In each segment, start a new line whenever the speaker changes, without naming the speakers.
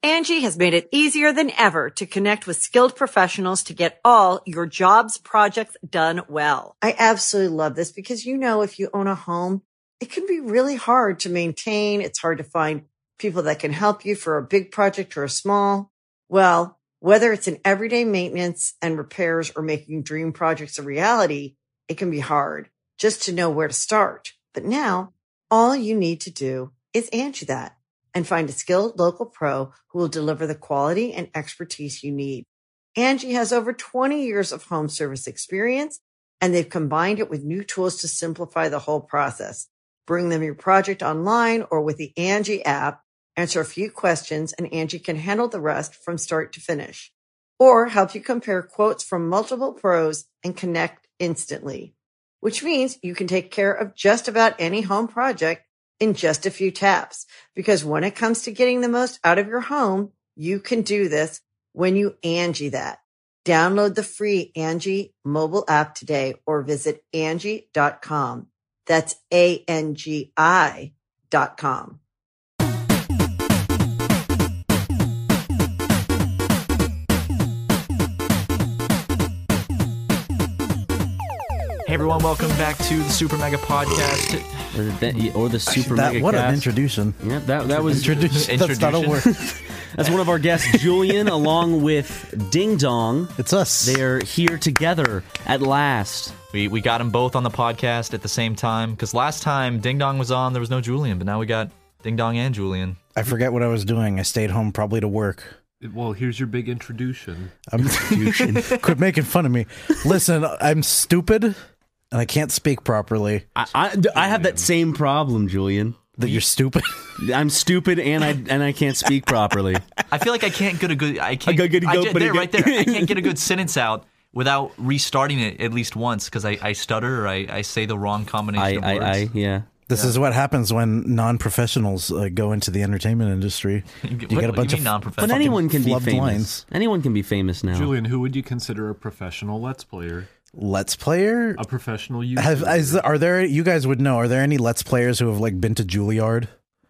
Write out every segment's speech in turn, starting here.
Angie has made it easier than ever to connect with skilled professionals to get all your jobs projects done well. I absolutely love this because, if you own a home, it can be really hard to maintain. It's hard to find people that can help you for a big project or a small. Well, whether it's in everyday maintenance and repairs or making dream projects a reality, it can be hard just to know where to start. But now all you need to do is Angie that and find a skilled local pro who will deliver the quality and expertise you need. Angie has over 20 years of home service experience, and they've combined it with new tools to simplify the whole process. Bring them your project online or with the Angie app, answer a few questions, and Angie can handle the rest from start to finish. Or help you compare quotes from multiple pros and connect instantly, which means you can take care of just about any home project in just a few taps. Because when it comes to getting the most out of your home, you can do this when you Angie that. Download the free Angie mobile app today or visit Angie.com. That's ANGI.com.
Hey everyone, welcome back to the Super Mega Podcast.
Or the Super Mega
What
Cast.
an introduction.
Yeah, that was...
Introduction. That's not a word.
That's one of our guests, Julian, along with Ding Dong.
It's us.
They're here together at last.
We got them both on the podcast at the same time, because last time Ding Dong was on, there was no Julian, but now we got Ding Dong and Julian.
I forget what I was doing. I stayed home probably to work.
Well, here's your big introduction.
Quit making fun of me. Listen, I'm stupid, and I can't speak properly.
I have that same problem, Julian.
That you're stupid?
I'm stupid and I can't speak properly.
I feel like I can't get a good... I can't
right
there. I can't get a good sentence out without restarting it at least once, because I stutter or I say the wrong combination of words.
Yeah.
This is what happens when non-professionals go into the entertainment industry. You get a bunch of
non-professional.
But anyone can be
flubbed
famous.
lines.
Anyone can be famous now.
Julian, who would you consider a professional Let's Player?
Let's Player?
A professional YouTuber?
Are there? You guys would know. Are there any Let's Players who have been to Juilliard?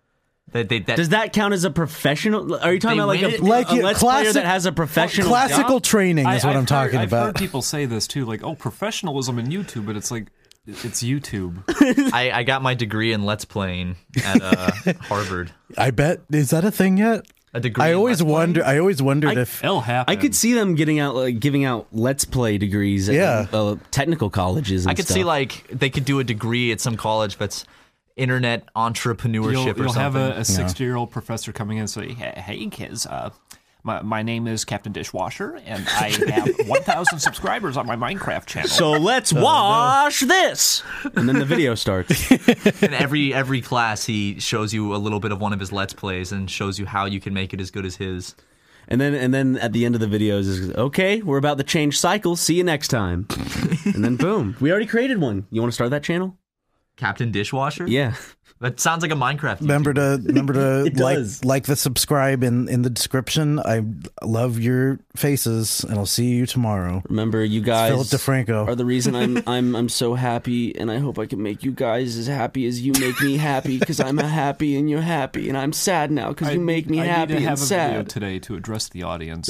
Does that count as a professional? Are you talking about a Let's Player that has a professional
classical
job?
training is what I'm talking about.
I've heard people say this too, professionalism in YouTube, but it's YouTube.
I got my degree in Let's Playing at Harvard.
I bet. Is that a thing yet?
A degree.
I always wondered if
It'll happen.
I could see them giving out Let's Play degrees at technical colleges. And
I could
stuff.
see they could do a degree at some college that's internet entrepreneurship
You'll
or something.
have a 60-year-old professor coming in and say, "Hey kids, my name is Captain Dishwasher, and I have 1,000 subscribers on my Minecraft channel.
So let's wash this!" And then the video starts.
In every class, he shows you a little bit of one of his Let's Plays and shows you how you can make it as good as his.
And then at the end of the videos is, okay, we're about to change cycles. See you next time. And then boom, we already created one. You want to start that channel?
Captain Dishwasher?
Yeah.
That sounds like a Minecraft
YouTuber. Remember to like the subscribe in the description. I love your faces, and I'll see you tomorrow.
Remember, you guys
Philip DeFranco
are the reason I'm so happy, and I hope I can make you guys as happy as you make me happy, because I'm happy and you're happy, and I'm sad now because you make me happy and sad.
I need to have a video today to address the audience.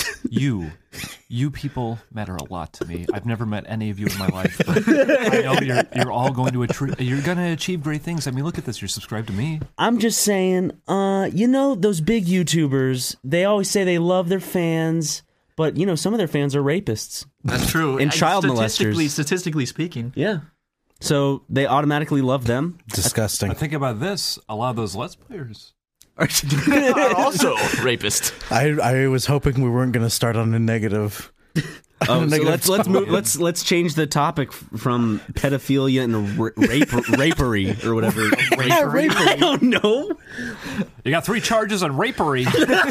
You people matter a lot to me. I've never met any of you in my life, but I know you're all going to achieve great things. I mean, look at this. You're subscribed to me.
I'm just saying, those big YouTubers, they always say they love their fans, but, some of their fans are rapists.
That's true.
And child molesters.
Statistically speaking.
Yeah. So they automatically love them.
Disgusting.
I think about this. A lot of those Let's Players
are also rapists.
I was hoping we weren't going to start on a negative.
So let's change the topic from pedophilia and rapery or whatever.
Rapery?
I don't know.
You got 3 charges on rapery.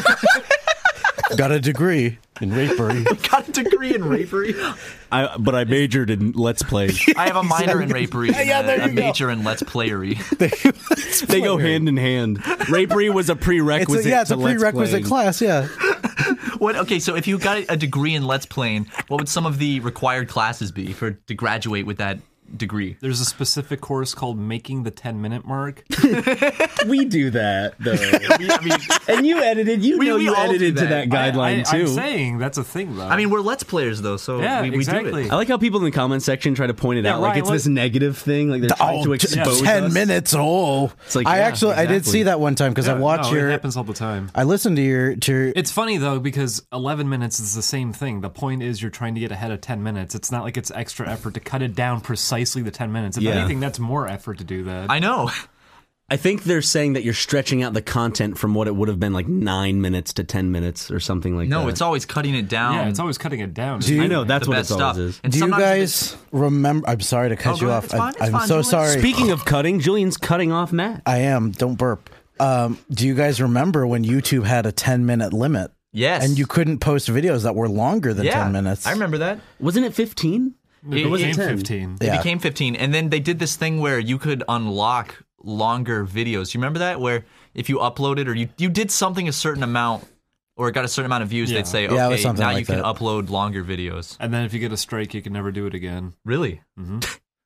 Got a degree in rapery.
Got a degree in rapery.
But I majored in Let's Play.
I have a minor in rapery and a major in Let's Playery.
They go hand in hand. Rapery was a prerequisite.
It's a prerequisite class. Yeah.
Okay, so if you got a degree in Let's Playing, what would some of the required classes be to graduate with that degree.
There's a specific course called Making the 10-Minute Mark.
We do that, though. And you edited. You edited to that guideline, too.
I'm saying that's a thing, though.
I mean, we're Let's Players, though, so we
exactly.
do it.
I like how people in the comment section try to point it out like it's this negative thing, like they're trying to expose
10
us.
minutes. It's like, I did see that one time because I watch
it happens all the time.
I listened to your.
It's funny though because 11 minutes is the same thing. The point is you're trying to get ahead of 10 minutes. It's not like it's extra effort to cut it down precisely the 10 minutes. If anything, that's more effort to do that.
I know.
I think they're saying that you're stretching out the content from what it would have been like 9 minutes to 10 minutes or something like that.
No, it's always cutting it down.
Yeah, it's always cutting it down.
I know, that's what it always is.
And do you guys remember... I'm sorry to cut you off. I'm so sorry.
Speaking of cutting, Julian's cutting off Matt.
I am. Don't burp. Do you guys remember when YouTube had a 10-minute limit?
Yes.
And you couldn't post videos that were longer than 10 minutes.
I remember that.
Wasn't it 15?
It became 15.
It became 15. And then they did this thing where you could unlock longer videos. You remember that? Where if you uploaded or you did something a certain amount or got a certain amount of views, they'd say, okay, now you can upload longer videos.
And then if you get a strike, you can never do it again.
Really? Mm-hmm.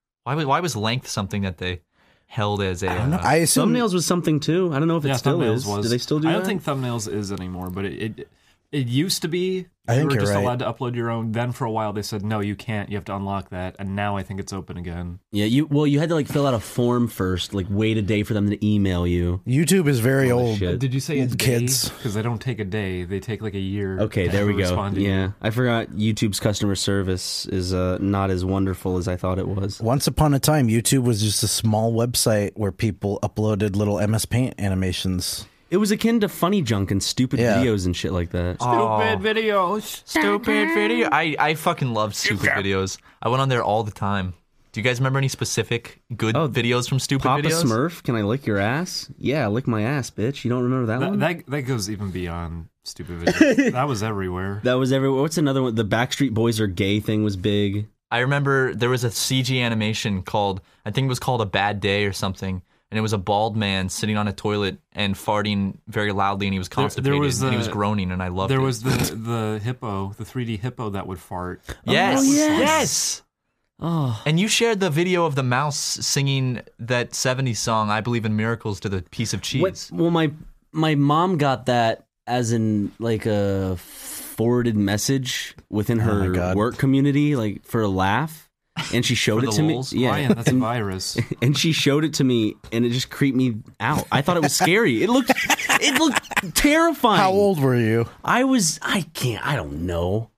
Why was length something that they held as a...
I don't know. I assume
thumbnails was something too. I don't know if it still is. Do they still do that?
I don't think thumbnails is anymore, but it used to be.
I think
you were
you're
just
right.
allowed to upload your own. Then for a while they said, no, you can't. You have to unlock that. And now I think it's open again.
Yeah, you had to like fill out a form first, like wait a day for them to email you.
YouTube is very old.
Did you say it's
kids?
Because they don't take a day. They take like a year.
Okay, there we go. Yeah, I forgot YouTube's customer service is not as wonderful as I thought it was.
Once upon a time, YouTube was just a small website where people uploaded little MS Paint animations.
It was akin to Funny Junk and stupid videos and shit like that.
Stupid videos.
Stupid video. I fucking love stupid videos. I went on there all the time. Do you guys remember any specific good videos from stupid
Papa
videos?
Smurf, can I lick your ass? Yeah, lick my ass, bitch. You don't remember that one?
That goes even beyond stupid videos. That was everywhere.
That was everywhere. What's another one? The Backstreet Boys Are Gay thing was big.
I remember there was a CG animation called, I think it was called A Bad Day or something. And it was a bald man sitting on a toilet and farting very loudly, and he was constipated, and he was groaning, and I loved it.
There was the hippo, the 3D hippo that would fart.
Yes,
yes.
Oh. And you shared the video of the mouse singing that 70s song, I Believe in Miracles, to the piece of cheese.
Well, my mom got that as in like a forwarded message within her work community, like for a laugh. And she showed it to me.
Yeah, Ryan, that's a virus.
And she showed it to me, and it just creeped me out. I thought it was scary. It looked terrifying.
How old were you?
I don't know.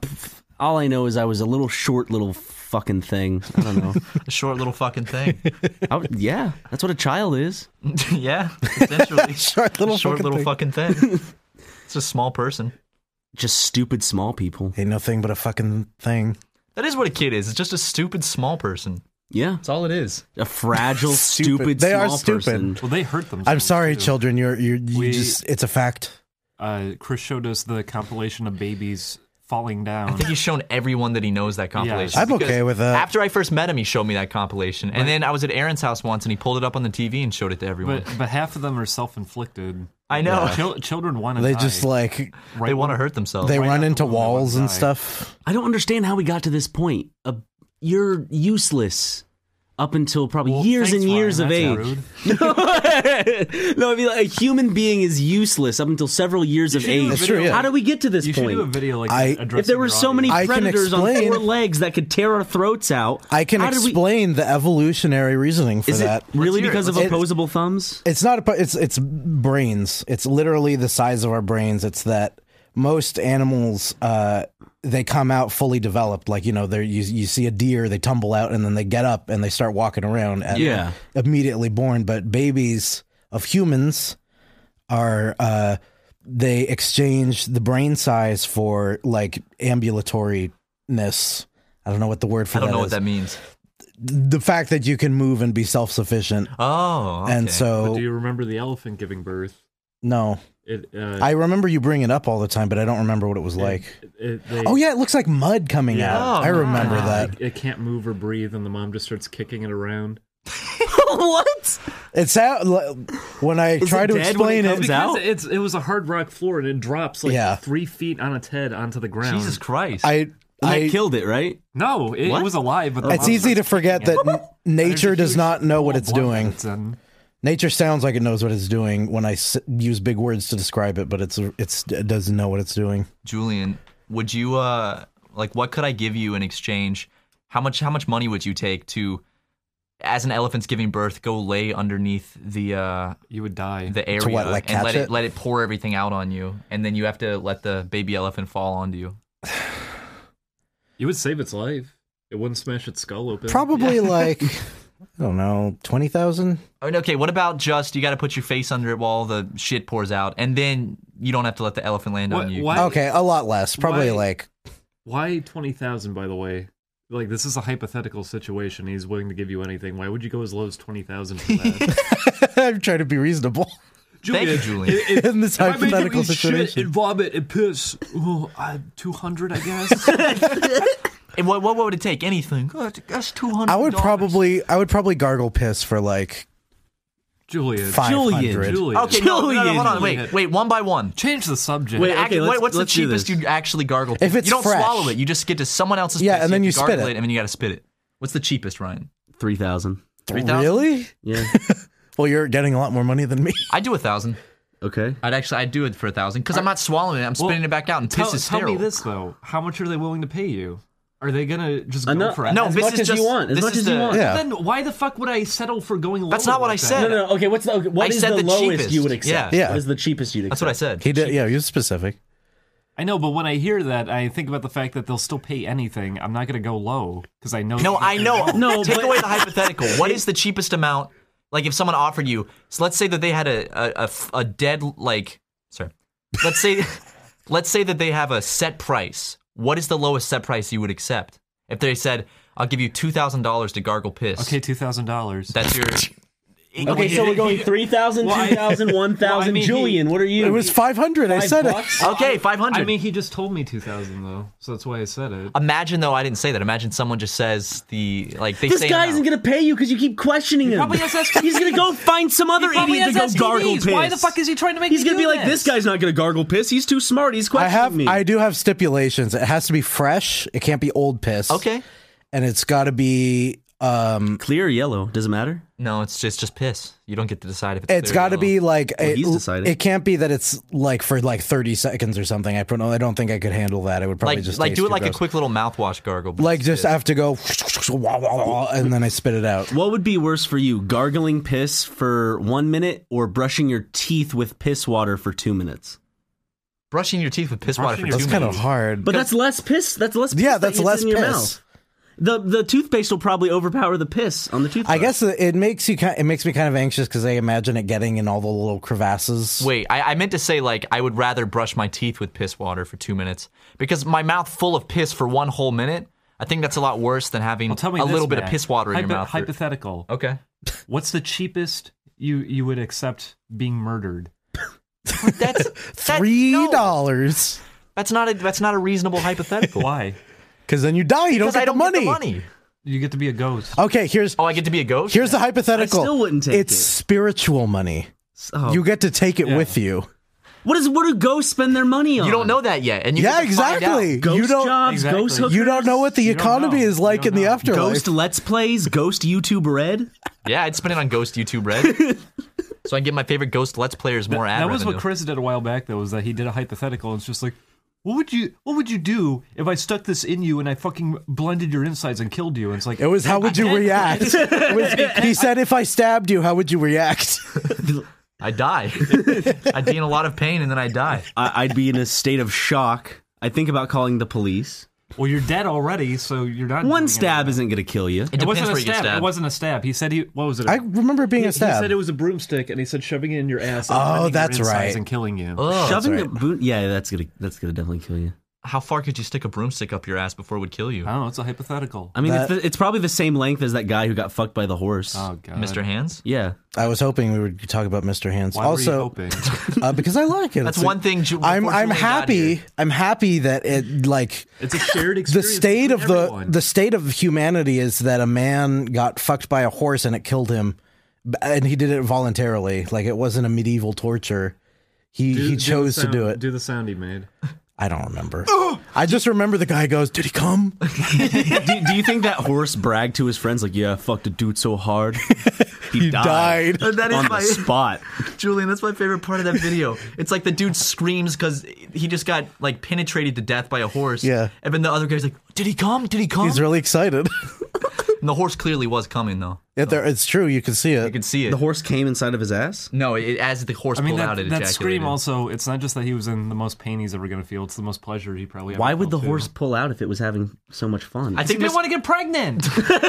All I know is I was a little short little fucking thing. I don't know.
A short little fucking thing.
Yeah, that's what a child is.
Yeah, essentially.
short little
fucking thing. It's a small person.
Just stupid small people.
Ain't nothing but a fucking thing.
That is what a kid is. It's just a stupid small person.
Yeah.
That's all it is.
A fragile, stupid
They
small
are stupid.
person.
Well, they hurt themselves.
I'm sorry,
too.
children. You just, it's a fact.
Chris showed us the compilation of babies falling down.
I think he's shown everyone that he knows that compilation.
I'm okay with that.
After I first met him, he showed me that compilation. And then I was at Aaron's house once, and he pulled it up on the TV and showed it to everyone.
But half of them are self-inflicted.
I know.
Children want to
They
die.
just like...
They want to hurt themselves.
They
Right
run
after
into
when they want
walls
to
and
die.
stuff.
I don't understand how we got to this point. You're useless up until probably years
thanks,
and years
Ryan.
of
That's
age.
rude.
No, I mean, like, a human being is useless up until several years of
should do a
age.
That's true, yeah.
How did we get to this
You should
point?
do a video like
I-
addressing
If there were
your
so many
I can
predators on
explain-
4 legs that could tear our throats out,
I can
how did we-
explain the evolutionary reasoning for
Is
that.
it really
hear it.
because of
Let's hear it.
opposable thumbs?
It's not. It's brains. It's literally the size of our brains. It's that most animals, they come out fully developed. Like, you see a deer, they tumble out, and then they get up and they start walking around. And
Yeah.
immediately born. But babies of humans are. They exchange the brain size for like ambulatoriness. I don't know what the word for
I don't
that
know
is.
what that means.
The fact that you can move and be self-sufficient.
Oh, okay.
And
But
so,
do you remember the elephant giving birth?
no. I remember you bring it up all the time, but I don't remember what it was like. Oh, yeah, it looks like mud coming
Yeah.
out.
Oh,
I remember
God.
that.
It can't move or breathe, and the mom just starts kicking it around.
What?
It's out when I try
it
to
dead when
explain
it
it.
comes out?
It was a hard rock floor, and it drops like
Yeah.
3 feet on its head onto the ground.
Jesus Christ.
I
That killed it, right?
No, it was alive. But
it's easy to forget that nature does not know what it's doing. Nature sounds like it knows what it's doing when I use big words to describe it, but it doesn't know what it's doing.
Julian, would you what could I give you in exchange? How much money would you take to, as an elephant's giving birth, go lay underneath the
you would die
the area
what, like
and let it pour everything out on you, and then you have to let the baby elephant fall onto you?
You would save its life. It wouldn't smash its skull open.
Probably like I don't know, 20,000.
I mean, okay, what about just you got to put your face under it while the shit pours out, and then you don't have to let the elephant land on you?
Okay, a lot less. Probably
Why 20,000? By the way, like this is a hypothetical situation. He's willing to give you anything. Why would you go as low as 20,000 for that?
I'm trying to be reasonable.
Thank you, Julian.
In this hypothetical situation,
shit and vomit and piss. 200, I guess.
And what would it take? Anything? That's $200.
I would probably gargle piss for like
Julian.
500.
Okay, no, hold on. Wait, one by one.
Change the subject.
Wait, what's the cheapest you actually gargle piss?
If it's
you don't
fresh.
swallow it. You just get to someone else's piss.
Yeah, and then you spit it.
And then you got to spit it. What's the cheapest, Ryan?
3,000.
3,000?
Really?
Yeah.
Well, you're getting a lot more money than me.
I do 1,000.
Okay.
I'd do it for 1,000 because I'm not swallowing it. I'm spitting it back out, and piss is sterile.
Tell me this though: how much are they willing to pay you? Are they gonna just go for it?
No,
as much as you want. As much as you want.
Yeah.
Then why the fuck would I settle for going lower?
That's not what I said.
No. Okay, what is the lowest
cheapest.
you would accept?
Yeah.
What is the cheapest you'd accept?
That's what I said.
He did. Yeah, he was specific.
I know, but when I hear that, I think about the fact that they'll still pay anything. I'm not gonna go low because I know.
No, I know.
No,
take away the hypothetical. What is the cheapest amount? Like if someone offered you, so let's say that they had a dead let's say that they have a set price. What is the lowest set price you would accept? If they said, I'll give you $2,000 to gargle piss.
Okay, $2,000.
That's your...
Okay, so we're going 3,000, 2,000, 1,000. Julian, what are you?
It was 500. I said it.
Okay, 500.
I mean, he just told me 2,000 though, so that's why I said it.
Imagine though, I didn't say that. Imagine someone just says
this guy isn't gonna pay you because you keep questioning him.
Probably has STDs.
He's gonna go find some other idiot to go
STDs.
gargle piss.
Why the fuck is he trying to make?
He's
me
gonna
do
be like, this guy's not gonna gargle piss. He's too smart. He's questioning me.
I do have stipulations. It has to be fresh. It can't be old piss.
Okay.
And it's got to be
clear or yellow. Does it matter?
No, it's just piss. You don't get to decide if
it's got to be like
he's deciding.
It can't be that it's like for like 30 seconds or something. I don't think I could handle that. I would probably just
do it like a quick little mouthwash gargle.
Like just have to go and then I spit it out.
What would be worse for you, gargling piss for 1 minute or brushing your teeth with piss water for 2 minutes?
Brushing your teeth with piss water for 2 minutes.
That's kind of hard.
But that's less piss. That's less piss.
Yeah, that's less
in your
piss.
Mouth. The toothpaste will probably overpower the piss on the toothbrush.
I guess it makes me kind of anxious because I imagine it getting in all the little crevasses.
Wait, I meant to say like I would rather brush my teeth with piss water for 2 minutes because my mouth full of piss for 1 whole minute. I think that's a lot worse than having a little bit of piss water in your mouth.
Hypothetical.
Okay.
What's the cheapest you would accept being murdered?
That's
$3.
That's not a reasonable hypothetical.
Why?
Because then you die. You don't get the money.
You get to be a ghost.
Okay,
I get to be a ghost?
Here's the hypothetical.
I still wouldn't take
it's spiritual money. Oh. You get to take it with you.
What do ghosts spend their money on?
You don't know that yet, and
exactly.
Ghost jobs, ghost hookers.
You don't know what the economy is like in the afterlife.
Ghost Let's Plays, Ghost YouTube Red.
Yeah, I'd spend it on Ghost YouTube Red, so I can get my favorite Ghost Let's Players more ad revenue.
That was what Chris did a while back, though, was that he did a hypothetical. It's just like, what would you do if I stuck this in you and I fucking blended your insides and killed you? And it's like,
it was how would you react? He said, if I stabbed you, how would you react?
I'd die. I'd be in a lot of pain and then I'd die.
I'd be in a state of shock. I'd think about calling the police.
Well, you're dead already, so you're not.
One stab isn't going to kill you.
It wasn't a stab.
It wasn't a stab. He said what was it?
I remember it being a stab.
He said it was a broomstick, and he said shoving it in your ass.
Oh, that's right.
And killing you.
Oh,
shoving that's gonna definitely kill you.
How far could you stick a broomstick up your ass before it would kill you?
I don't know. It's a hypothetical.
I mean, it's probably the same length as that guy who got fucked by the horse.
Oh, God.
Mr. Hands?
Yeah.
I was hoping we would talk about Mr. Hands.
Why
also,
were you hoping?
Because I like it.
That's one thing.
I'm happy. I'm happy that it
it's a shared experience.
The state of humanity is that a man got fucked by a horse and it killed him, and he did it voluntarily. Like it wasn't a medieval torture. He chose to do it.
Do the sound he made.
I don't remember. I just remember the guy goes, "Did he come?"
do you think that horse bragged to his friends like, "Yeah, I fucked a dude so hard, he died
That is
on
my
the spot"?
Julian, that's my favorite part of that video. It's like the dude screams because he just got like penetrated to death by a horse.
Yeah.
And then the other guy's like, "Did he come? Did he come?"
He's really excited.
And the horse clearly was coming though.
It's true. You can see it.
You can see it.
The horse came inside of his ass?
No, as the horse pulled out, it ejaculated.
That scream also, it's not just that he was in the most pain he's ever going to feel, it's the most pleasure he probably ever
Why would the
felt,
horse pull out if it was having so much fun?
I think
they want to get pregnant.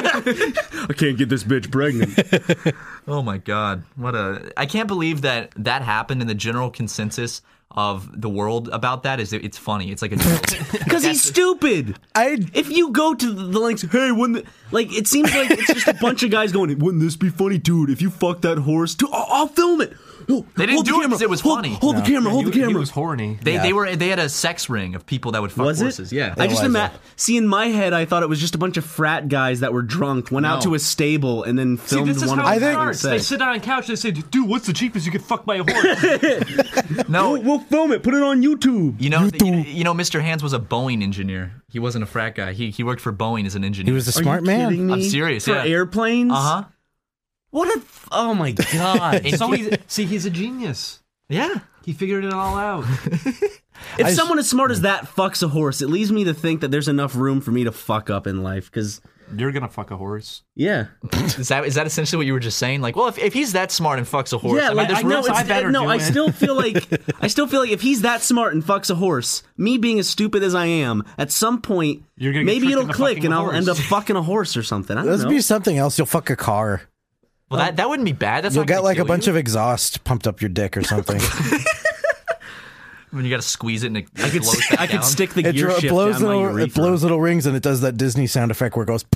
I can't get this bitch pregnant.
Oh my God. I can't believe that happened in the general consensus of the world about that is it's funny. It's like a joke.
Because he's stupid. If you go to the links, hey, it seems like it's just a bunch of guys going, wouldn't this be funny, dude? If you fuck that horse, too, I'll film it. No,
they didn't do it because it was funny.
Hold the camera. Hold the camera.
He was horny.
They had a sex ring of people that would fuck horses. Yeah.
I just imagine. See, in my head, I thought it was just a bunch of frat guys that were drunk, went out to a stable, and then filmed
this is
one
how
of
it
them.
starts. They sit on a couch. They say, "Dude, what's the cheapest you get fucked by a horse?"
No,
we'll film it. Put it on YouTube.
You know, Mr. Hands was a Boeing engineer. He wasn't a frat guy. He worked for Boeing as an engineer.
He was a smart man.
I'm serious.
For airplanes. What a... Oh, my God.
He's a genius.
Yeah.
He figured it all out.
If someone as smart as that fucks a horse, it leaves me to think that there's enough room for me to fuck up in life, because...
You're going to fuck a horse.
Yeah.
Is that essentially what you were just saying? Like, well, if he's that smart and fucks a horse...
Yeah, I still feel like if he's that smart and fucks a horse, me being as stupid as I am, at some point, maybe it'll click and I'll end up fucking a horse or something. I don't know.
Let's be something else. You'll fuck a car.
Well, that wouldn't be bad.
You'll get like a bunch of exhaust pumped up your dick or something.
When you got to squeeze it and it blows that
I could stick the gear shift
blows
down my urethra.
It blows little rings and it does that Disney sound effect where it goes...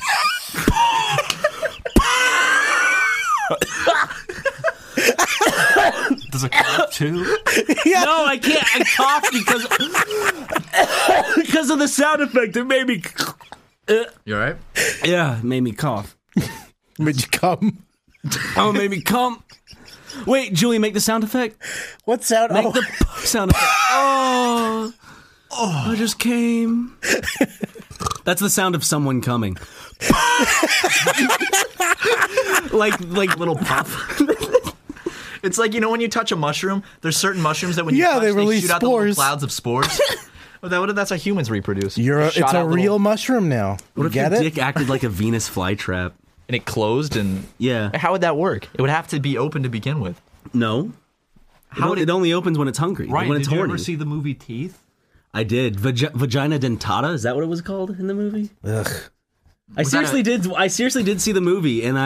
Does it cough too?
Yeah. No, I can't. I coughed because of the sound effect. It made me...
You all right?
Yeah, it made me cough.
Made you come?
Oh, it made me come. Wait, Julie, make the sound effect.
What sound?
Make the sound effect. Oh, I just came. That's the sound of someone coming. like little pop.
It's like, when you touch a mushroom, there's certain mushrooms that when you touch,
they release
shoot out
spores.
the little clouds of spores. That's how humans reproduce.
It's a real mushroom now.
What if your dick acted like a Venus flytrap?
And it closed and...
Yeah.
How would that work? It would have to be open to begin with.
No. It only opens when it's hungry.
Right.
When it's
horny.
horny.
You ever see the movie Teeth?
I did. Vagina dentata? Is that what it was called in the movie?
Ugh.
I seriously did see the movie, and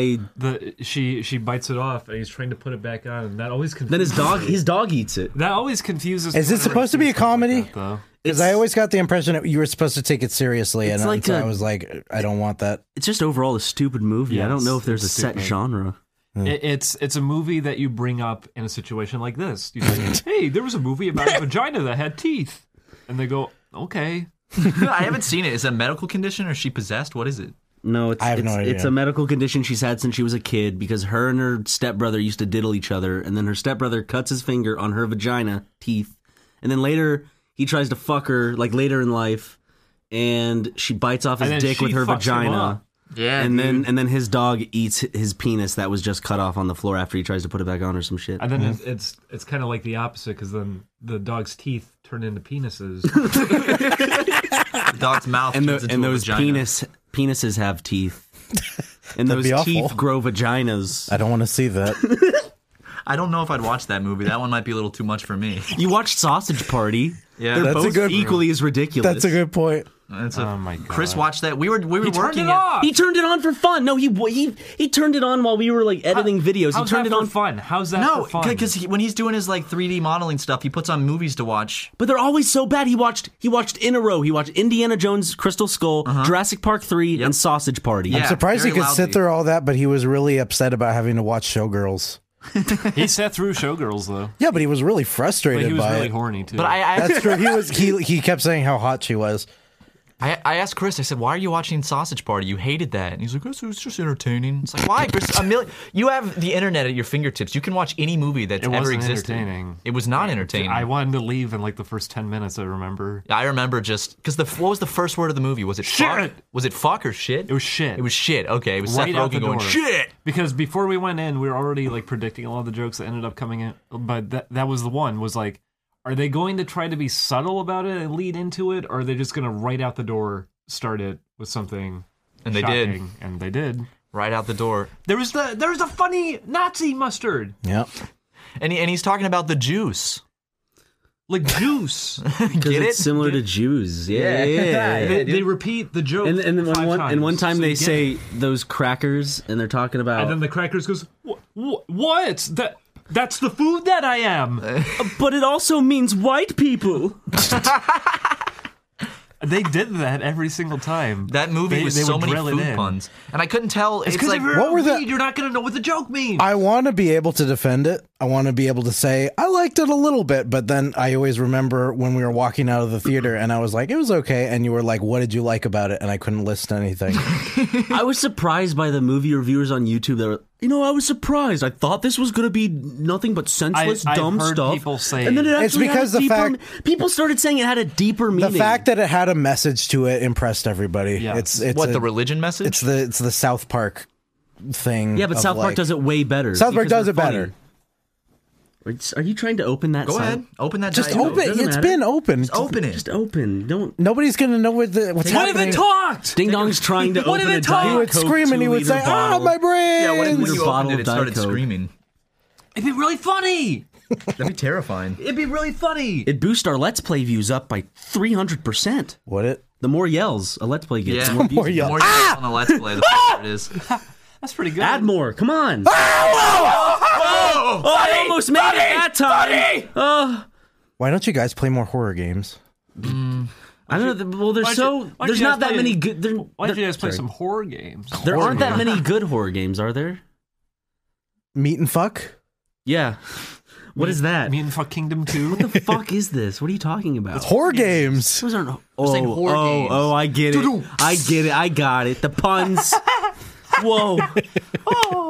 she bites it off, and he's trying to put it back on, and that always confuses
Then his dog eats it.
That always confuses me.
Is it supposed to be a comedy?
Like that,
because I always got the impression that you were supposed to take it seriously, and
like
I was like, I don't want that.
It's just overall a stupid movie. I don't know if there's a set genre.
It's a movie that you bring up in a situation like this. You say, hey, there was a movie about a vagina that had teeth. And they go, okay.
I haven't seen it. Is it a medical condition or is she possessed? What is it?
No,
I have no idea.
It's a medical condition she's had since she was a kid because her and her stepbrother used to diddle each other, and then her stepbrother cuts his finger on her vagina teeth, and then later he tries to fuck her, like later in life, and she bites off his dick with her vagina.
Yeah,
and then his dog eats his penis that was just cut off on the floor after he tries to put it back on or some shit.
And then it's kind of like the opposite because then the dog's teeth turn into penises.
The dog's mouth
and
turns into
those
a vagina.
penises have teeth, and those teeth grow vaginas.
I don't want to see that.
I don't know if I'd watch that movie. That one might be a little too much for me.
You watched Sausage Party.
Yeah,
they're both equally as ridiculous.
That's a good point.
Oh my God!
Chris watched that. We were working
it.
He turned it on for fun. No, he turned it on while we were like editing videos.
How's
he turned
that
it on
for fun. How's that?
No,
for fun?
because when he's doing his like 3D modeling stuff, he puts on movies to watch.
But they're always so bad. He watched in a row. He watched Indiana Jones, Crystal Skull, Jurassic Park 3, and Sausage Party.
Yeah,
I'm surprised he could
loudly
sit through all that, but he was really upset about having to watch Showgirls.
He sat through Showgirls though.
Yeah, but he was really frustrated
but he was
by
really
it.
horny too.
But
That's true. He kept saying how hot she was.
I asked Chris, I said, why are you watching Sausage Party? You hated that. And he's like, it's just entertaining. It's like, why, Chris? You have the internet at your fingertips. You can watch any movie that's ever existed.
Entertaining.
It was not entertaining.
I wanted to leave in like the first 10 minutes, I remember.
I remember just, because what was the first word of the movie? Was it
shit?
Fuck? Was it fuck or shit?
It was shit.
It was shit. Okay, it was
right
Seth Rogen going, shit!
Because before we went in, we were already like predicting a lot of the jokes that ended up coming in. But that was the one, was like, are they going to try to be subtle about it and lead into it, or are they just going to right out the door start it with something
and they
shocking?
did.
And they did.
Right out the door.
There was a funny Nazi mustard.
Yep.
And he's talking about the juice.
Like juice.
Because it's similar to Jews. Yeah.
They repeat the joke
and then one time
so
they say those crackers, and they're talking about...
And then the crackers goes, what? That's the food that I am.
But it also means white people.
They did that every single time.
That movie was so many food puns. And I couldn't tell.
It's because
like,
you're not going to know what the joke means.
I want to be able to defend it. I want to be able to say, I liked it a little bit, but then I always remember when we were walking out of the theater and I was like, it was okay. And you were like, what did you like about it? And I couldn't list anything.
I was surprised by the movie reviewers on YouTube that were, I was surprised. I thought this was going to be nothing but senseless, dumb
I've heard
stuff.
People say
and then it actually
it's because
had a
the
deeper,
fact
people started saying it had a deeper meaning.
The fact that it had a message to it impressed everybody.
Yeah.
It's
the religion message?
It's the South Park thing.
Yeah, but South Park does it way better.
South Park does it better.
Are you trying to open that?
Go ahead, open that.
Just open. It's been open.
Just open it.
Just open. Don't.
Nobody's gonna know what's happening.
What if it talked?
Ding Dong's trying to open a Diet Coke.
He would scream and he would say, "Ah, my brain!"
Yeah, when you
bottle
opened it, it started
Diet Coke.
screaming.
It'd be really funny.
That'd be terrifying.
It'd be really funny.
It boosts our Let's Play views up by 300%.
Would it?
The more yells a Let's Play gets,
Yeah,
the more views.
The more you get on the Let's Play, the better it is.
That's pretty good.
Add more. Come on.
Oh,
I almost made it that time.
Why don't you guys play more horror games?
I don't know. Well, there's not that many good.
Why don't you guys play some horror games?
There aren't that many good horror games, are there?
Meat and fuck?
Yeah. What is that?
Meat and Fuck Kingdom 2?
What the fuck is this? What are you talking about?
Horror games.
Those aren't.
saying horror games.
Oh, I get it. I get it. I got it. The puns. Whoa.
Oh.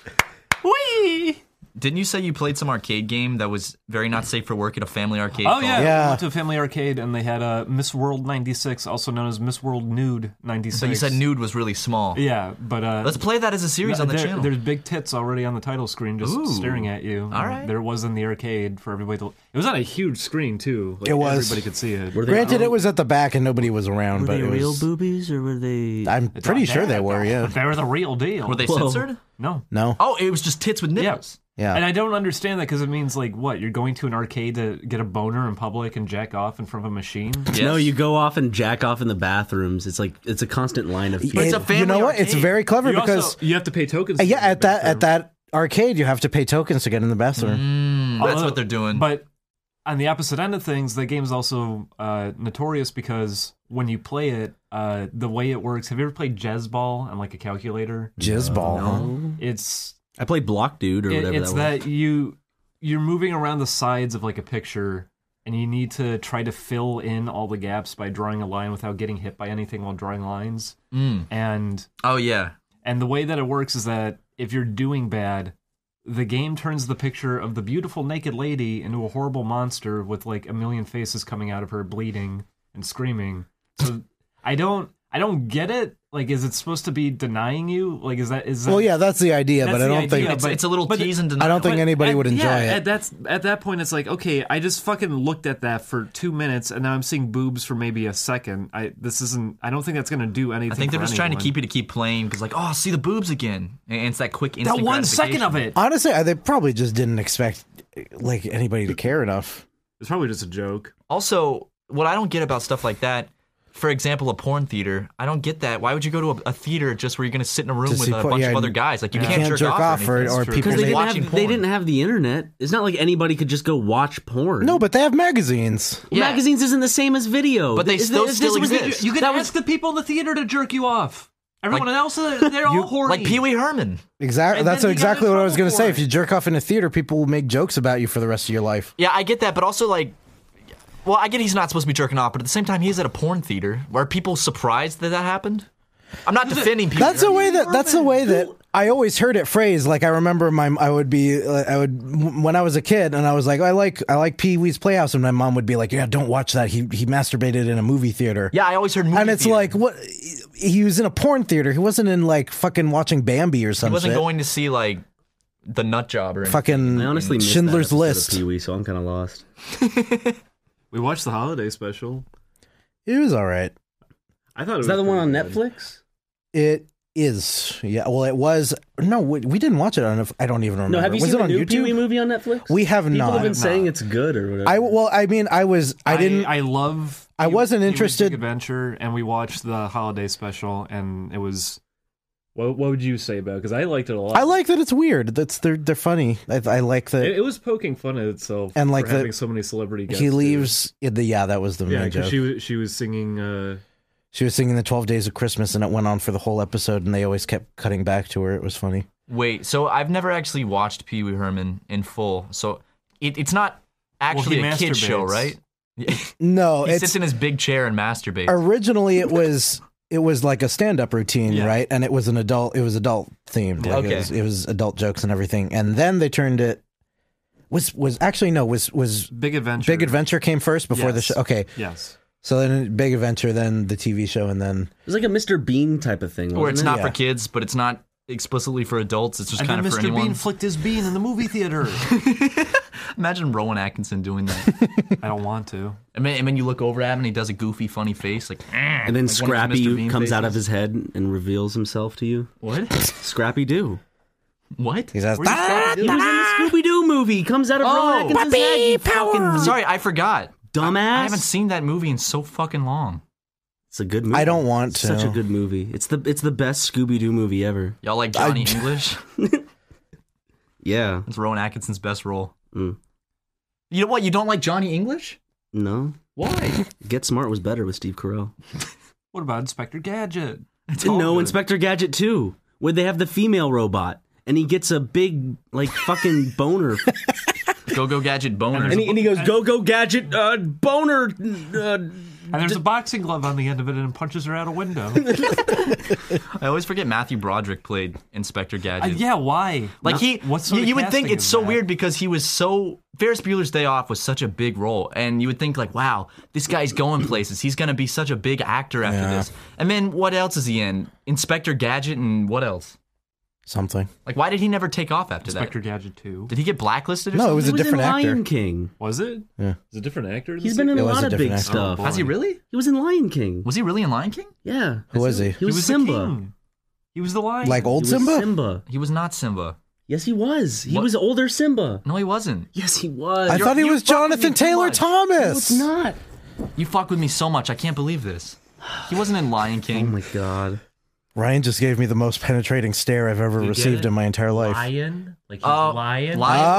Wee.
Didn't you say you played some arcade game that was very not safe for work at a family arcade?
Oh, yeah.
I
went to a family arcade, and they had a Miss World 96, also known as Miss World Nude 96.
So you said nude was really small.
Yeah, but...
let's play that as a series on the channel.
There's big tits already on the title screen just staring at you.
All right.
There was in the arcade for everybody to... It was on a huge screen, too. Like,
It was.
Everybody could see it.
Granted, it was at the back and nobody was around,
Were
but
they
it was
real boobies or were they?
I'm pretty sure they were, yeah.
But they were the real deal.
Were they
Whoa.
censored?
No.
No.
Oh, it was just tits with nipples.
Yeah.
And I don't understand that because it means, like, what? You're going to an arcade to get a boner in public and jack off in front of a machine?
Yes.
No, you go off and jack off in the bathrooms. It's like it's a constant line of.
But it's a family
you know what?
arcade.
It's very clever
You
because
also, you have to pay tokens.
yeah, at that arcade you have to pay tokens to get in the bathroom.
That's what they're doing.
But on the opposite end of things, the game's also notorious because when you play it, the way it works. Have you ever played Jazzball on like a calculator?
Jizzball. Huh?
It's
I played Block Dude or whatever.
It's
that was.
that you're moving around the sides of like a picture, and you need to try to fill in all the gaps by drawing a line without getting hit by anything while drawing lines. And
oh yeah,
and the way that it works is that if you're doing bad, the game turns the picture of the beautiful naked lady into a horrible monster with like a million faces coming out of her, bleeding and screaming. So I don't get it. Like, is it supposed to be denying you? Like, is that?
Well, yeah, that's the idea, but I don't think
it's a little tease and denial.
I don't think anybody would enjoy it.
At that point, it's like, okay, I just fucking looked at that for 2 minutes, and now I'm seeing boobs for maybe a second. I don't think that's gonna do anything.
I think they're just trying to keep you to keep playing because, like, oh, see the boobs again, and it's that quick instant.
That 1 second of it.
Honestly, they probably just didn't expect like anybody to care enough.
It's probably just a joke.
Also, what I don't get about stuff like that. For example, a porn theater. I don't get that. Why would you go to a theater just where you're going to sit in a room with a bunch of other guys? Like, you can't jerk off
or people
because
watching porn.
They didn't have the internet. It's not like anybody could just go watch porn.
No, but they have magazines.
Yeah.
Magazines isn't the same as video.
But they still exist.
You can ask the people in the theater to jerk you off. Everyone else, they're all horny.
Like Pee Wee Herman.
Exactly.
And
That's
then he got
exactly
in
what I was going to
trouble
say.
for
If you jerk off in a theater, people will make jokes about you for the rest of your life.
Yeah, I get that, but also, like, Well, I get he's not supposed to be jerking off, but at the same time, he is at a porn theater. Are people surprised that happened? I'm not defending people.
That's the way that I always heard it phrased. Like I remember when I was a kid and I was like, I like Pee-wee's Playhouse, and my mom would be like, yeah, don't watch that. He masturbated in a movie theater.
Yeah, I always heard movie
and it's
theater.
like, what? He was in a porn theater. He wasn't in like fucking watching Bambi or something.
He wasn't going to see like the Nut Job or anything.
Fucking
I honestly missed
Schindler's
that
List.
of Pee-wee, so I'm kind of lost.
We watched the holiday special.
It was all right.
I thought it was
that the one on
good.
Netflix?
It is. Yeah. Well, it was. No, we didn't watch it on. I don't even remember.
No, have you
was
seen
it
the
on
new
YouTube?
Pee-wee movie on Netflix?
We have
People
not.
have been saying it's good or whatever.
I love.
I wasn't interested.
Big Adventure, and we watched the holiday special, and it was. What would you say about it? Because I liked it a lot.
I like that it's weird. They're funny. I like that.
It was poking fun at itself,
and like
for having so many celebrity guests.
He leaves. That was the main joke.
She was singing.
She was singing the 12 Days of Christmas, and it went on for the whole episode, and they always kept cutting back to her. It was funny.
Wait, so I've never actually watched Pee Wee Herman in full. So it's not actually a kid show, right?
No,
he sits in his big chair and masturbates.
Originally, it was like a stand-up routine, right? And it was adult themed. Like
okay,
it was adult jokes and everything. And then they turned it. Was
Big Adventure.
Big Adventure came first before the show. Okay,
yes.
So then Big Adventure, then the TV show, and then...
It was like a Mr. Bean type of thing,
Or it's not for kids, but it's not explicitly for adults. It's just kind of for anyone.
Mr. Bean flicked his bean in the movie theater.
Imagine Rowan Atkinson doing that.
I don't want to.
And then you look over at him and he does a goofy, funny face.
And then
like
Scrappy comes out of his head and reveals himself to you.
What?
Scrappy-Doo.
What?
He says,
he was in the Scooby-Doo movie. He comes out of Rowan Atkinson's head.
Power! Sorry, I forgot.
Dumbass.
I haven't seen that movie in so fucking long.
It's a good movie.
I don't want to.
Such a good movie. It's the best Scooby-Doo movie ever.
Y'all like Johnny English?
Yeah.
It's Rowan Atkinson's best role.
Mm.
You know what? You don't like Johnny English?
No.
Why?
Get Smart was better with Steve Carell.
What about Inspector Gadget?
Inspector Gadget 2, where they have the female robot, and he gets a big, like, fucking boner.
Go Gadget boner.
And he goes, go Gadget boner.
And there's a boxing glove on the end of it, and it punches her out a window.
I always forget Matthew Broderick played Inspector Gadget.
Yeah, why?
Like you would think it's so weird because he was so... Ferris Bueller's Day Off was such a big role, and you would think like, wow, this guy's going places. He's going to be such a big actor after this. And then what else is he in? Inspector Gadget and what else?
Something.
Like, why did he never take off after
Inspector
that?
Gadget 2.
Did he get blacklisted or
No,
something?
it was a different
in
actor.
Lion King.
Was it?
Yeah.
Is it a different actor?
He's been in a
was
lot
a
of
different
big
actor.
stuff.
Has he really?
He was in Lion King.
Was he really in Lion King?
Yeah.
Who was he?
He was
the
Simba.
king. He was the lion.
Like old
He was
Simba?
Simba.
He was not Simba.
Yes, he was. He
What?
was older Simba.
No, he wasn't.
Yes, he was.
I thought he was
fucking with me
Jonathan
too
Taylor
much.
Thomas.
No, it's not.
You fuck with me so much. I can't believe this. He wasn't in Lion
Oh
King.
my god.
Ryan just gave me the most penetrating stare I've ever received in my entire life.
Lion? Like he's
Lion.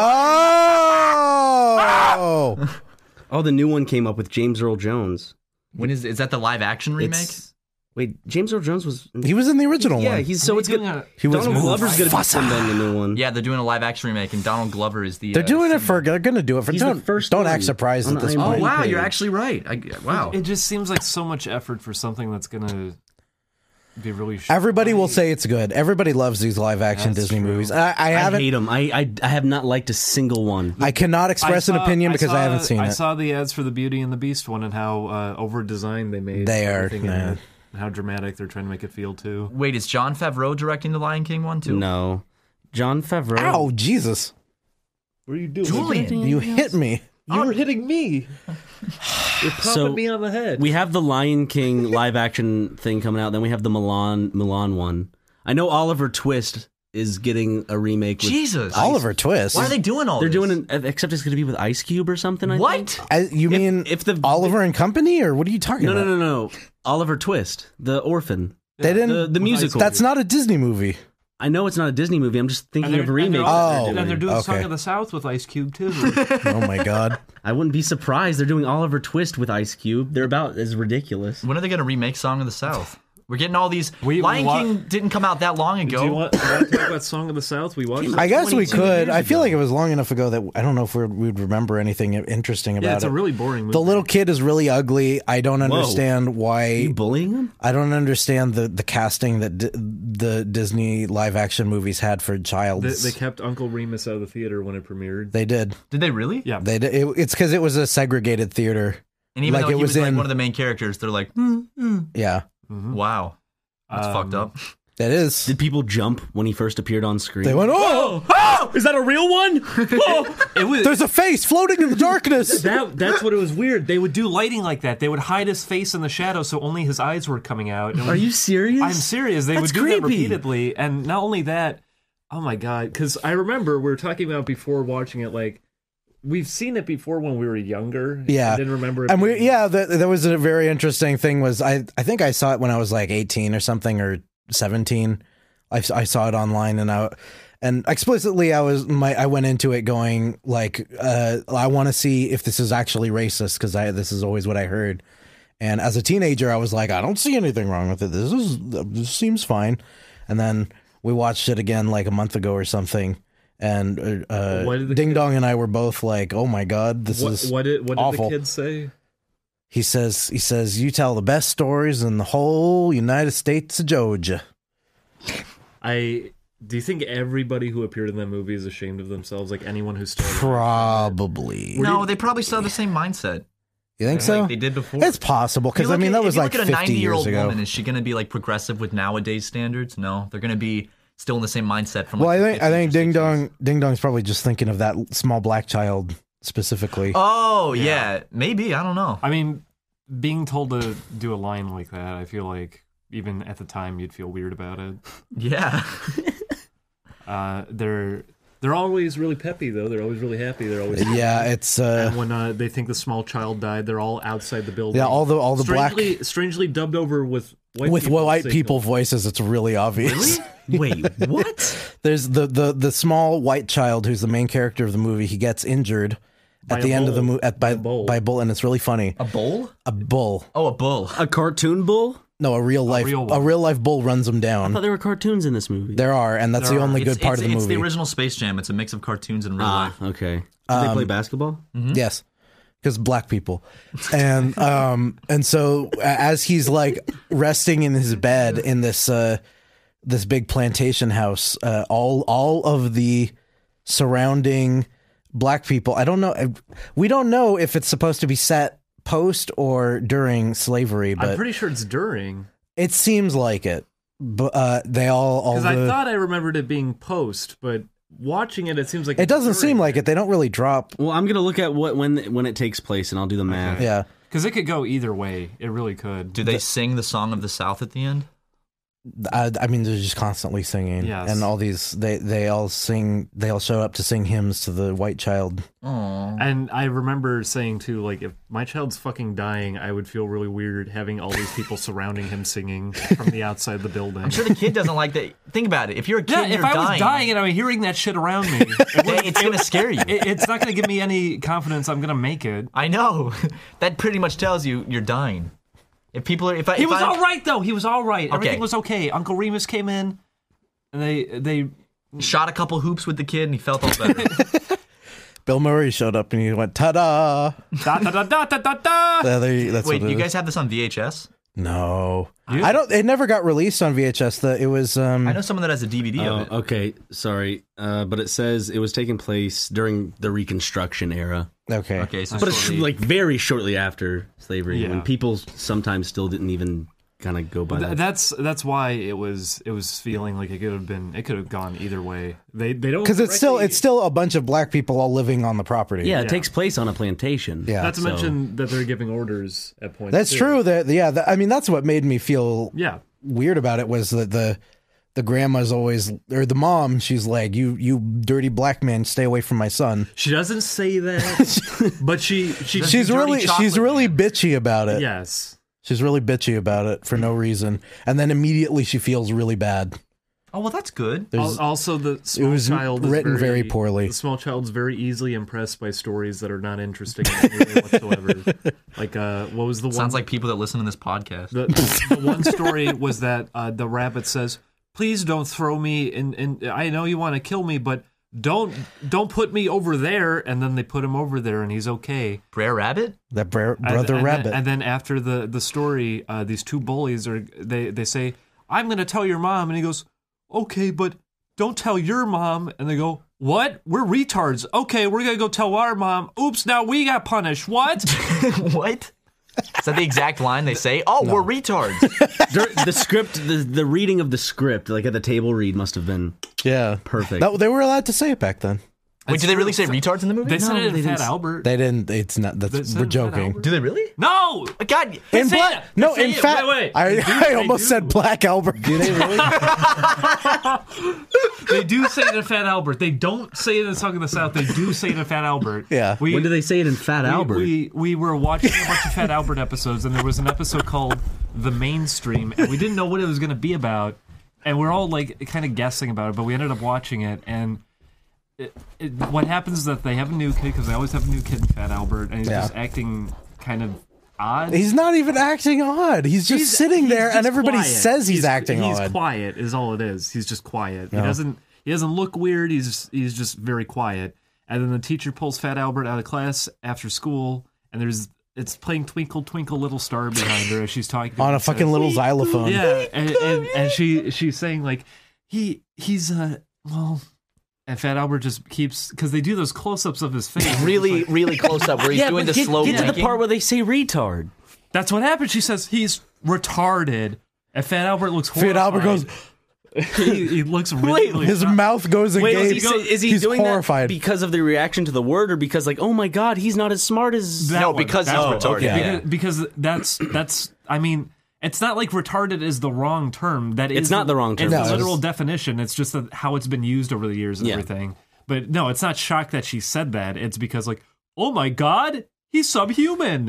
Oh!
Oh, the new one came up with James Earl Jones.
When is that the live action remake?
Wait, James Earl Jones was.
He was in the original
Yeah,
one.
he's so it's good.
He was
Donald Glover's gonna be
Mufasa.
Simba in the new one.
Yeah, they're doing a live action remake, and Donald Glover is the.
They're doing it
Simba.
for. They're going to do it for.
He's the
Don't
first
don't
one
act surprised
on
at this
IMDb.
Oh
point.
wow, you're
page.
actually right. Wow.
It just seems like so much effort for something that's gonna be really.
Everybody will say it's good. Everybody loves these live action
That's
Disney
true.
movies. I
I
haven't.
hate him. I have not liked a single one.
I cannot express an opinion because I haven't seen
I
it.
saw the ads for the Beauty and the Beast one and how over-designed they made.
They are,
everything in
yeah.
it, and how dramatic they're trying to make it feel too.
Wait, is Jon Favreau directing the Lion King one too?
No, Jon Favreau.
Ow, Jesus!
What are you doing?
Julian.
You hit me.
You were hitting me. You're popping
So,
me on the head.
We have the Lion King live action thing coming out. Then we have the Milan one. I know Oliver Twist is getting a remake. With
Jesus.
Oliver Twist.
Why are they doing all
They're
this?
doing except it's going to be with Ice Cube or something. I
What?
think.
You mean
if the
Oliver and Company, or what are you talking about?
No. Oliver Twist, the orphan.
They didn't.
The musical.
That's not a Disney movie.
I know it's not a Disney movie. I'm just thinking of a remake.
Oh.
And they're doing Song
okay.
of the South with Ice Cube too.
Oh my God!
I wouldn't be surprised. They're doing Oliver Twist with Ice Cube. They're about as ridiculous.
When are they going to remake Song of the South? We're getting all these. Lion King didn't come out that long ago.
Do you want to talk about Song of the South? We watched.
I guess we could. I feel like it was long enough ago that I don't know if we'd remember anything interesting about it.
Yeah, it's a really boring movie.
The little kid is really ugly. I don't understand why.
Are you bullying him?
I don't understand the casting that the Disney live action movies had for childs.
They kept Uncle Remus out of the theater when it premiered.
They did.
Did they really?
Yeah.
They did. It's because it was a segregated theater.
And even though he was like one of the main characters, they're like,
yeah.
Wow. That's fucked up.
That is.
Did people jump when he first appeared on screen?
They went, oh!
Is that a real one? Oh!
There's a face floating in the darkness.
That's what it was weird. They would do lighting like that. They would hide his face in the shadow so only his eyes were coming out.
Are you serious?
I'm serious. They would do that repeatedly. And not only that, oh my God, because I remember we were talking about before watching it, like, we've seen it before when we were younger.
Yeah.
I didn't remember it.
And that was a very interesting thing was I think I saw it when I was like 18 or something or 17. I saw it online and explicitly I went into it going like I want to see if this is actually racist because this is always what I heard. And as a teenager I was like, I don't see anything wrong with it. This seems fine. And then we watched it again like a month ago or something. And Ding Dong and I were both like, "Oh my God, this is
what did
awful."
The kid say?
He says, "You tell the best stories in the whole United States of Georgia."
Do you think everybody who appeared in that movie is ashamed of themselves? Like anyone who's still
probably.
No, they probably still have the same mindset.
You think so?
Like they did before.
It's possible because I mean that was like 50 years ago. If you look at a 90-year-old woman,
is she going to be like progressive with nowadays standards? No, they're going to be still in the same mindset from.
Well, I think Ding Dong's probably just thinking of that small black child specifically.
Oh yeah, maybe, I don't know.
I mean, being told to do a line like that, I feel like even at the time you'd feel weird about it.
Yeah.
They're always really peppy though. They're always really happy. They're always
it's
and when they think the small child died, they're all outside the building.
Yeah, all the
strangely dubbed over with
white people voices. It's really obvious.
Really? Wait, what?
There's the small white child who's the main character of the movie. He gets injured at the end of the movie by a bull, and it's really funny.
A bull?
A bull.
Oh, a bull.
A cartoon bull?
No, a real life bull runs him down.
I thought there were cartoons in this movie.
There are, and that's the only good part of the movie.
It's the original Space Jam. It's a mix of cartoons and real life.
Okay. Do they play basketball?
Mm-hmm. Yes. Because black people, and so as he's like resting in his bed in this big plantation house, all of the surrounding black people. I don't know. We don't know if it's supposed to be set post or during slavery, but
I'm pretty sure it's during.
It seems like it, but they all
because I thought I remembered it being post, but. Watching it seems like
it doesn't seem like it. They don't really drop.
Well, I'm gonna look at when it takes place, and I'll do the math.
Okay.
Yeah,
because it could go either way. It really could.
Do they sing the Song of the South at the end?
I mean, they're just constantly singing, and all these they all sing. They all show up to sing hymns to the white child.
Aww.
And I remember saying too, like, if my child's fucking dying, I would feel really weird having all these people surrounding him singing from the outside the building.
I'm sure the kid doesn't like that. Think about it. If you're a kid, and
if I was dying and I'm hearing that shit around me,
it's gonna scare you.
It's not gonna give me any confidence I'm gonna make it.
I know. That pretty much tells you you're dying. If people are,
he was all right though. He was all right.
Okay.
Everything was okay. Uncle Remus came in, and they
shot a couple hoops with the kid, and he felt all better.
Bill Murray showed up, and he went ta-da!
Da da da da da da da.
Wait, you guys have this on VHS?
No, I don't. It never got released on VHS. It was.
I know someone that has a DVD of it.
Okay, sorry, but it says it was taking place during the Reconstruction era.
Okay,
so
but it's like very shortly after slavery, when people sometimes still didn't even kind of go by that.
That's why it was feeling like it could have gone either way. They don't,
because it's still a bunch of black people all living on the property.
Yeah, it takes place on a plantation.
Yeah,
not to mention that they're giving orders at points.
That's true. I mean, that's what made me feel weird about it was that the grandma's always, or the mom, she's like, you dirty black man, stay away from my son.
She doesn't say that, but she's
really bitchy about it.
Yes.
She's really bitchy about it for no reason. And then immediately she feels really bad.
Oh, well, that's good.
Also, the small child
written very poorly.
The small child's very easily impressed by stories that are not interesting in any way whatsoever. Like, what was the one?
Sounds like people that listen to this podcast.
The one story was that the rabbit says, "Please don't throw me in. I know you want to kill me, but don't put me over there." And then they put him over there, and he's okay.
Brer Rabbit?
That brother rabbit.
And then after the story, these two bullies they say, "I'm going to tell your mom," and he goes, "Okay, but don't tell your mom." And they go, "What? We're retards. Okay, we're going to go tell our mom. Oops, now we got punished. What?"
What? Is that the exact line they say? Oh, no. We're retards.
The script, the reading of the script, like at the table read, must have been perfect.
They were allowed to say it back then.
Wait, did they really say retards in the movie?
They said it in Fat Albert.
They didn't. It's not. We're joking.
Do they really?
No!
God.
In Black. No, in fact.
Wait.
I almost said Black Albert. Do they really?
They do say it in Fat Albert. They don't say it in Song of the South. They do say it in Fat Albert.
Yeah.
When do they say it in Fat Albert?
We were watching a bunch of Fat Albert episodes, and there was an episode called The Mainstream, and we didn't know what it was going to be about, and we're all like kind of guessing about it, but we ended up watching it, and what happens is that they have a new kid, because they always have a new kid in Fat Albert, and he's just acting kind of odd.
He's not even acting odd. He's just sitting there, and everybody says he's acting odd.
He's quiet, is all it is. He's just quiet. Yeah. He doesn't look weird. He's just very quiet. And then the teacher pulls Fat Albert out of class after school, and it's playing Twinkle Twinkle Little Star behind her as she's talking
on a fucking little xylophone.
Yeah, and she's saying like he's well. And Fat Albert just keeps, because they do those close-ups of his face.
Really, really close up, where he's doing the slow
Get to the part where they say retard.
That's what happened. She says he's retarded. And Fat Albert looks horrified.
Fat Albert goes...
he looks really...
his mouth goes agape.
Is he
he's
doing
horrified.
That because of the reaction to the word, or because like, oh my God, he's not as smart as...
No, because he's retarded.
Okay. Yeah. Because that's, I mean... It's not like retarded is the wrong term. It's
not the wrong term.
It's the literal definition. It's just how it's been used over the years and everything. But no, it's not shocked that she said that. It's because like, oh my God, he's subhuman.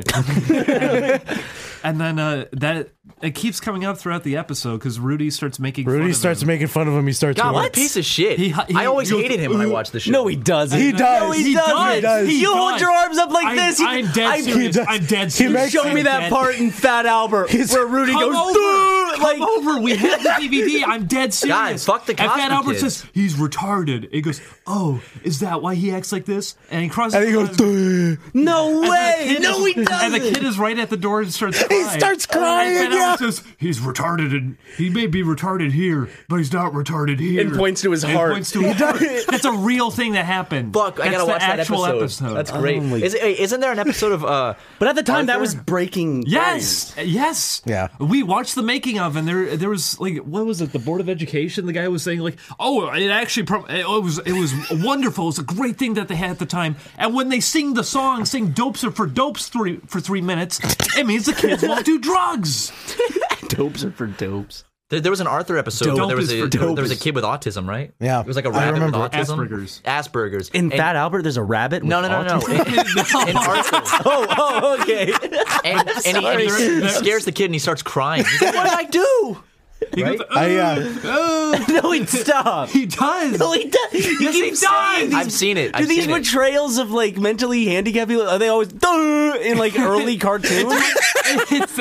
And then that it keeps coming up throughout the episode because Rudy starts making fun of him.
He starts
God, what a piece of shit. I always hated him when I watched the show.
No, he doesn't.
He does.
He does. You hold your arms up like this.
I'm dead serious. I'm dead serious.
Show me that part in Fat Albert where Rudy goes,
come over. We have the DVD. I'm dead serious.
God, fuck the Cosby
And Fat Albert
kids.
says, he's retarded. He goes, oh, is that why he acts like this? And he crosses
and he goes,
no way. No, he doesn't.
And the kid is right at the door and starts crying.
He starts crying.
And Fat Albert says, he's retarded, and he may be retarded here, but he's not retarded here.
And points to his heart.
That's a real thing that happened.
Fuck, I gotta watch that
episode.
That's great. Isn't there an episode of
But at the time
Arthur?
That was breaking.
Yes.
Yeah.
We watched the making of, and there was like, what was it? The Board of Education. The guy was saying like, oh, it actually it was wonderful. It was a great thing that they had at the time. And when they sing the song, sing "Dopes are for Dopes" for 3 minutes, it means the kids won't do drugs.
Dopes are for dopes.
There was an Arthur episode where there was a kid with autism, right?
Yeah.
It was like a rabbit with autism.
Asperger's.
In Fat Albert, there's a rabbit with autism?
In Arthur.
Oh, okay.
And he scares the kid and he starts crying. He's like, what did I do?
He
right?
goes,
no, he stop.
He does.
No, he does.
Yes, he does.
I've seen it.
Do these portrayals of like mentally handicapped people, are they always in like early cartoons?
It's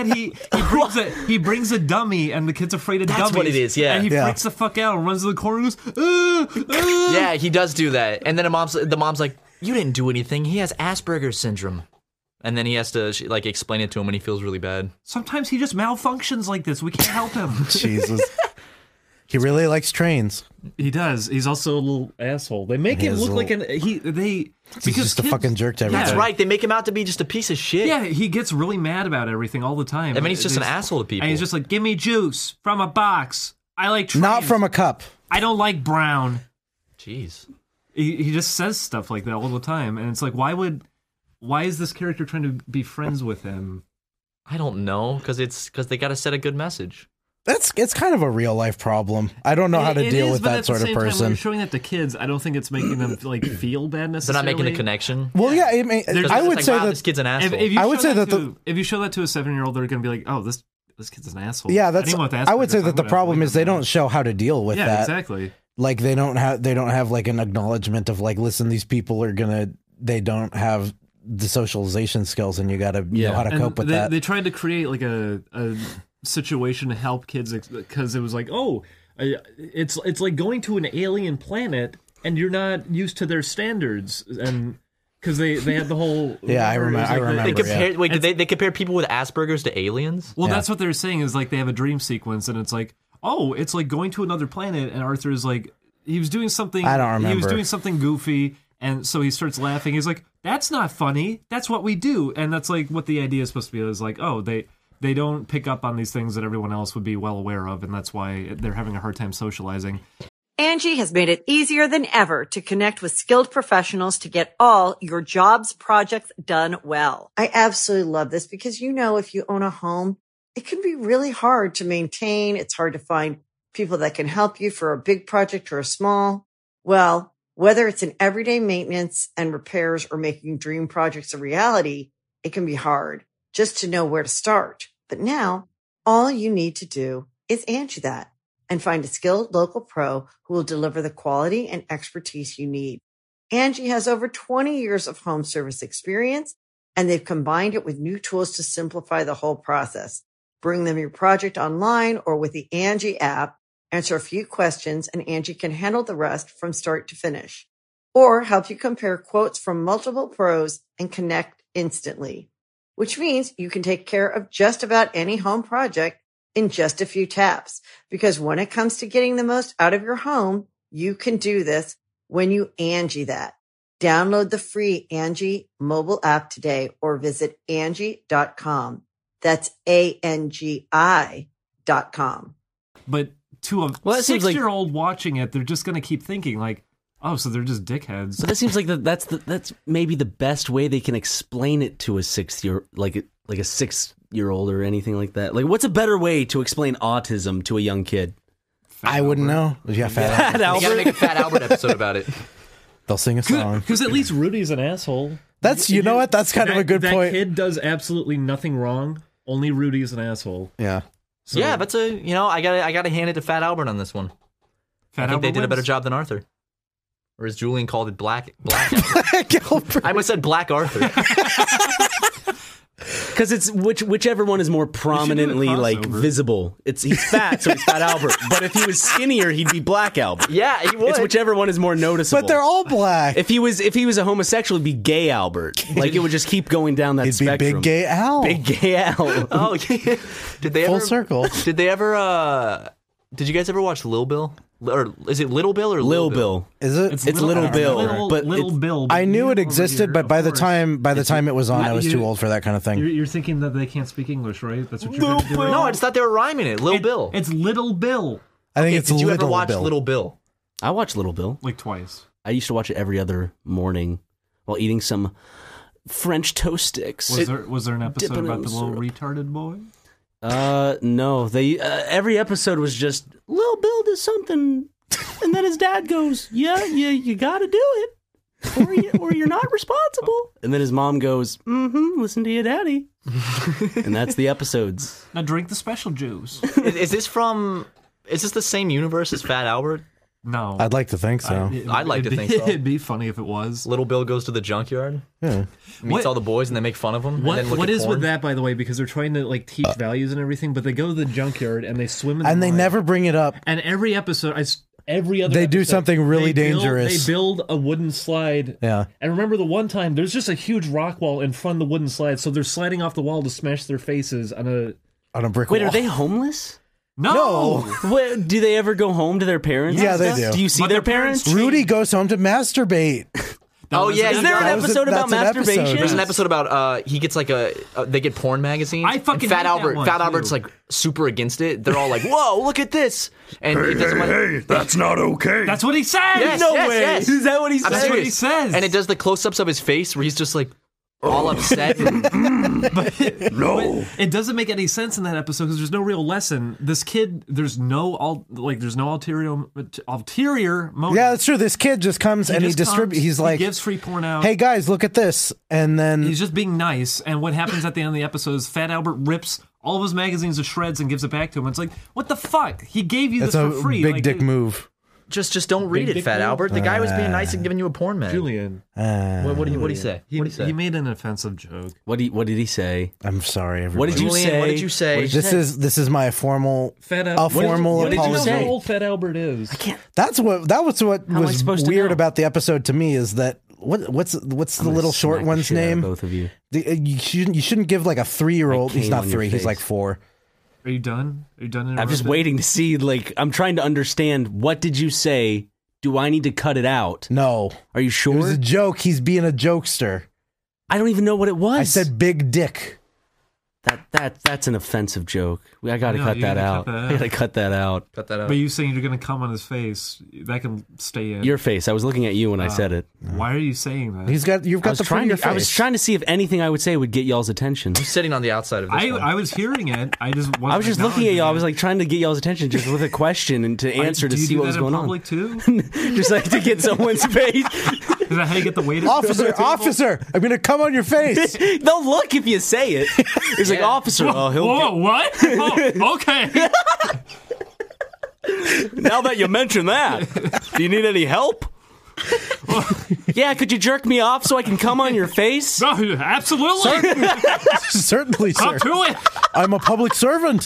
that he brings a dummy and the kid's afraid of dummies.
That's what it is, yeah.
And he freaks the fuck out and runs to the corner and goes,
Yeah, he does do that. And then the mom's like, you didn't do anything. He has Asperger's syndrome. And then he has to like explain it to him when he feels really bad.
Sometimes he just malfunctions like this. We can't help him.
Jesus. He really likes trains.
He does. He's also a little asshole. They make him look like
he's
because
just a fucking jerk to everything.
That's right. They make him out to be just a piece of shit.
Yeah, he gets really mad about everything all the time.
I mean, he's just an asshole to people.
And he's just like, give me juice from a box. I like trains.
Not from a cup.
I don't like brown.
Jeez.
He just says stuff like that all the time. And it's like, why is this character trying to be friends with him?
I don't know, because they got to set a good message.
It's kind of a real life problem. I don't know how to deal with that sort of person.
Time, when you're showing that to kids, I don't think it's making them like feel bad necessarily.
They're not making the connection.
Well, yeah, I would say that
this kid's an asshole.
If you show that to a 7-year-old, they're going to be like, oh, this this kid's an asshole.
Yeah, I would say that the problem is they don't show how to deal with that.
Yeah, exactly.
Like they don't have like an acknowledgement of like, listen, these people they don't have the socialization skills, and you got to know how to cope with that.
They tried to create like a situation to help kids because it was like, it's like going to an alien planet and you're not used to their standards, and because they had the whole
I remember.
They compare people with Asperger's to aliens.
Well, that's what they're saying is like they have a dream sequence, and it's like, it's like going to another planet, and Arthur is like, he was doing something.
I don't remember.
He was doing something goofy, and so he starts laughing. He's like, "That's not funny. That's what we do." And that's like what the idea is supposed to be. Is like, they don't pick up on these things that everyone else would be well aware of, and that's why they're having a hard time socializing.
Angie has made it easier than ever to connect with skilled professionals to get all your jobs projects done well. I absolutely love this because, if you own a home, it can be really hard to maintain. It's hard to find people that can help you for a big project or a small. Well, whether it's in everyday maintenance and repairs or making dream projects a reality, it can be hard just to know where to start. But now all you need to do is Angie that and find a skilled local pro who will deliver the quality and expertise you need. Angie has over 20 years of home service experience, and they've combined it with new tools to simplify the whole process. Bring them your project online or with the Angie app, answer a few questions, and Angie can handle the rest from start to finish. Or help you compare quotes from multiple pros and connect instantly, which means you can take care of just about any home project in just a few taps. Because when it comes to getting the most out of your home, you can do this when you Angie that. Download the free Angie mobile app today or visit Angie.com. That's ANGI.com.
But to a 6-year-old watching it, they're just going to keep thinking like, so they're just dickheads.
But that seems like that's maybe the best way they can explain it to a 6-year-old or anything like that. Like, what's a better way to explain autism to a young kid?
I wouldn't know. Yeah, Fat Albert.
You gotta make a Fat Albert episode about it.
They'll sing a song.
Because at least Rudy's an asshole.
That's That's kind of a good point.
That kid does absolutely nothing wrong. Only Rudy's an asshole.
Yeah.
So, yeah, that's I gotta hand it to Fat Albert on this one. I think they did a better job than Arthur. Or as Julian called it, Black Albert. I almost said Black Arthur.
Because it's whichever one is more prominently visible. He's fat, so he's Fat Albert. But if he was skinnier, he'd be Black Albert.
Yeah, he would.
It's whichever one is more noticeable.
But they're all black.
If he was a homosexual, it'd be Gay Albert. Like it would just keep going down that spectrum.
It'd be Big Gay Al.
Big Gay Al.
Oh, yeah. Did they
Full circle.
Did they ever? Did you guys ever watch Lil Bill? Or is it Little Bill or
Lil Bill?
Is it?
It's Little Bill.
But Little Bill.
I knew it existed, but by the time it was on, I was too old for that kind of thing.
You're thinking that they can't speak English, right? That's what you're going to do.
No, I just thought they were rhyming it. Lil Bill.
It's Little Bill.
I think it's
Did you
Little
ever watch
Bill.
Little Bill?
I watched Little Bill.
Like twice.
I used to watch it every other morning while eating some French toast sticks.
Was there an episode about the little retarded boy?
No. They every episode was just Lil Bill does something. And then his dad goes, "Yeah, you got to do it, or you're not responsible." And then his mom goes, "Listen to your daddy." And that's the episodes.
Now drink the special juice.
Is this the same universe as Fat Albert?
No,
I'd like to think so.
I'd like to think so.
It'd be funny if it was.
Little Bill goes to the junkyard, meets all the boys, and they make fun of him.
What is with that, by the way? Because they're trying to teach values and everything, but they go to the junkyard and they swim in the
and they
mud.
never bring it up.
And every episode,
they do something really dangerous.
They build a wooden slide.
Yeah.
And remember the one time, there's just a huge rock wall in front of the wooden slide, so they're sliding off the wall to smash their faces on a
brick wall.
Wait, are they homeless?
No.
What, do they ever go home to their parents?
Yeah, they do.
Do you see their parents?
Rudy goes home to masturbate.
Is there an episode about masturbation?
There's an episode about he gets they get porn magazines.
I fucking
Fat
hate
Albert.
that one,
Fat
too.
Albert's super against it. They're all like, "Whoa, look at this!" And
Hey, that's not okay.
That's what he says.
Yes,
No
yes,
way.
yes.
Is that what he
I'm
says?
That's what he
serious.
says.
And it does the close-ups of his face where he's just all upset.
No.
It doesn't make any sense in that episode because there's no real lesson. This kid, there's no ulterior motive.
Yeah, that's true. This kid just comes and he distributes. He's like,
he gives free porn out.
"Hey guys, look at this," and then
He's just being nice. And what happens at the end of the episode is Fat Albert rips all of his magazines to shreds and gives it back to him. It's like, what the fuck? He gave you
That's
this for
a
free.
big dick move.
Just don't read it, Fat Albert. The guy was being nice and giving you a porn mag.
Julian.
What did he say?
He made an offensive joke.
What did he say?
I'm sorry, everybody.
What did you say?
What did you say?
This is my formal formal
What did you
apology.
say? How old Fat Albert is?
I can't.
That was what
How am I
was
supposed to
weird
know?
about the episode to me is that what's the little short
Smack the
one's
shit out of
name?
both of you.
You shouldn't give like a 3-year-old.
I
He's
came
not
on your
3. He's
face.
like 4.
Are you done? Are you done?
I'm just
interrupting?
waiting to see. Like, I'm trying to understand. What did you say? Do I need to cut it out?
No,
Are you sure?
it was a joke. He's being a jokester.
I don't even know what it was.
I said big dick.
that's an offensive joke. I gotta
No,
cut
you
that
gotta
out.
cut that
I
out.
gotta cut that out.
Cut that out.
But you saying you're going to come on his face, that can stay in.
Your face. I was looking at you when I said it.
Why are you saying that?
You've got the front of your face.
I was trying to see if anything I would say would get y'all's attention.
He's sitting on the outside of this one.
I was hearing it. I
I was just looking at y'all. I was like trying to get y'all's attention just with a question and to answer to see what was going on.
Do you do that in public too?
Just like to get someone's face.
Is that how you get the waiter?
Officer, I'm gonna come on your face.
They'll look if you say it. It's like, officer. Oh, he'll
Whoa, what? Oh, okay.
now that you mention that, do you need any help? Yeah, could you jerk me off so I can come on your face?
No, absolutely.
Certainly, sir.
Come to it.
I'm a public servant.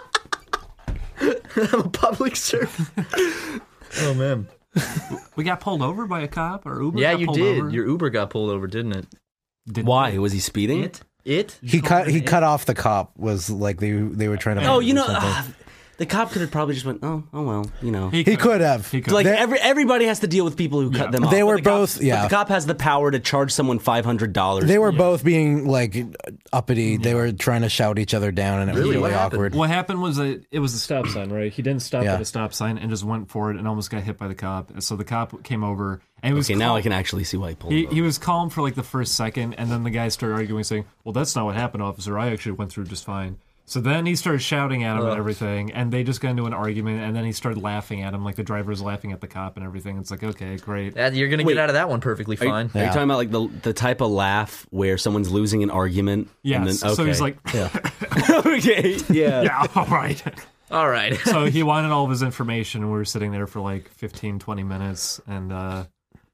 I'm a public servant. Oh man.
We got pulled over by a cop, or Uber?
Yeah,
got
you
pulled
did.
Over?
Your Uber got pulled over, didn't it?
Why? Was he speeding?
It?
He cut off the cop. Was like they were trying to.
Oh, you
do
know,
something.
the cop could have probably just went, oh well, you know.
He could have.
He could.
Like
They-
everybody has to deal with people who cut them off.
They
But
were
the cop-
both- yeah.
But the cop has the power to charge someone $500.
They were both being like uppity. They were trying to shout each other down, and it was
Really?
really
What happened?
awkward.
What happened was that it was a stop sign, right? He didn't stop
Yeah.
at a stop sign and just went for it and almost got hit by the cop. And so the cop came over and he was
Okay, now
calm.
I can actually see why he pulled
He
him over.
was calm for like the first second, and then the guy started arguing, saying, "Well, that's not what happened, officer. I actually went through just fine." So then he started shouting at him and everything, and they just got into an argument, and then he started laughing at him, like the driver was laughing at the cop and everything. It's like, okay, great.
You're gonna
Wait.
get out of that one perfectly fine.
Are you talking about like the type of laugh where someone's losing an argument?
Yes.
And then, okay.
So he's like,
okay, yeah.
yeah, all right.
All right.
So he wanted all of his information, and we were sitting there for like 15, 20 minutes, and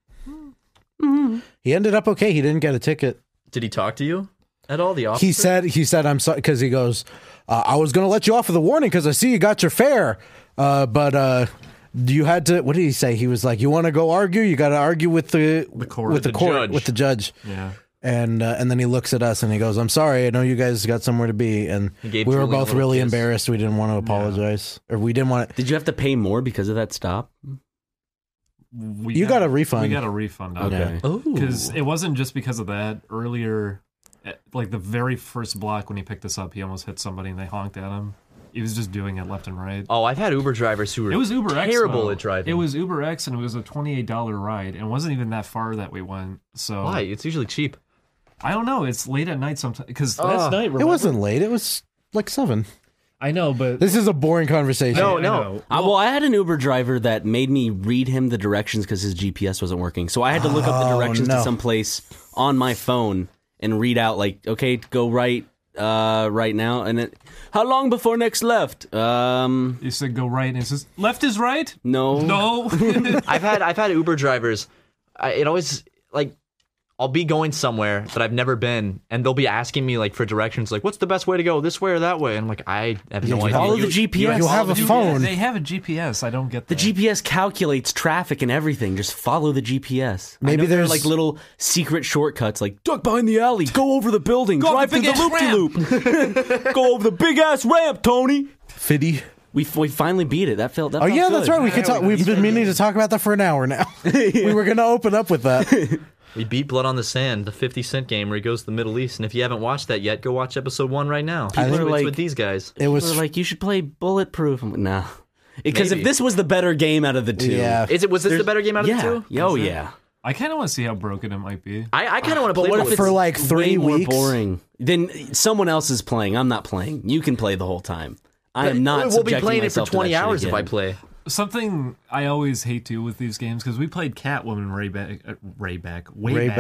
He ended up okay. He didn't get a ticket.
Did he talk to you at all? The officer?
He said I'm sorry because he goes. I was going to let you off with a warning because I see you got your fare, but you had to. What did he say? He was like, "You want to go argue? You got to argue with the
court.
with the
judge.
with the judge."
yeah.
And then he looks at us and he goes, "I'm sorry. I know you guys got somewhere to be." And
He
we
gave
were
Julian a
both
little
really
kiss.
embarrassed. We didn't want to apologize, or we didn't want to.
Did you have to pay more because of that stop?
You got a refund.
We got a refund.
Okay.
Because it wasn't just because of that. Earlier, like the very first block when he picked us up, he almost hit somebody and they honked at him. He was just doing it left and right.
Oh, I've had Uber drivers who were
It was Uber X.
terrible
though.
at driving.
It was Uber X, and it was a $28 ride, and it wasn't even that far that we went. So
Why? It's usually cheap.
I don't know. It's late at night sometimes. Because last night,
It
remember?
wasn't late. It was like 7.
I know, but
This is a boring conversation.
No,
I
no.
know.
Well, I had an Uber driver that made me read him the directions because his GPS wasn't working. So I had to look up the directions
no.
to some place on my phone and read out like, okay, go right now. And then, how long before next left?
He said go right, and it says left is right.
No.
No.
I've had Uber drivers. It always like I'll be going somewhere that I've never been, and they'll be asking me like for directions, like what's the best way to go, this way or that way? And I'm like, I have no idea.
Follow the GPS.
You have a phone.
They have a GPS. I don't get
The
that.
GPS calculates traffic and everything. Just follow the GPS. I
Maybe
know there are
there's-
like little secret shortcuts, like duck behind the alley, go over the building,
Go
drive
up
through
the
the loop-de-loop, go over the big ass ramp, Tony.
Fiddy.
We finally beat it. That felt.
Oh yeah, that's right. We could talk. We've been meaning to talk about that for an hour now. We were going to open up with that.
We beat Blood on the Sand, the 50 Cent game where he goes to the Middle East. And if you haven't watched that yet, go watch episode 1 right now.
People are
It's
like-
with these guys.
It was
They're like, you should play Bulletproof. I'm like, nah, because
Maybe.
if this was the better game out of the two,
yeah.
Was this the better game out of
yeah,
the two?
oh yeah.
I kind of want to see how broken it might be.
I kind of want to play
what if
Bullet.
it's
for like 3
way more
weeks.
boring? Then someone else is playing. I'm not playing. You can play the whole time. I am not.
We'll be
subjecting
playing it for
myself to
20
that shit
hours if
again.
I play.
Something I always hate to with these games, because we played Catwoman way back.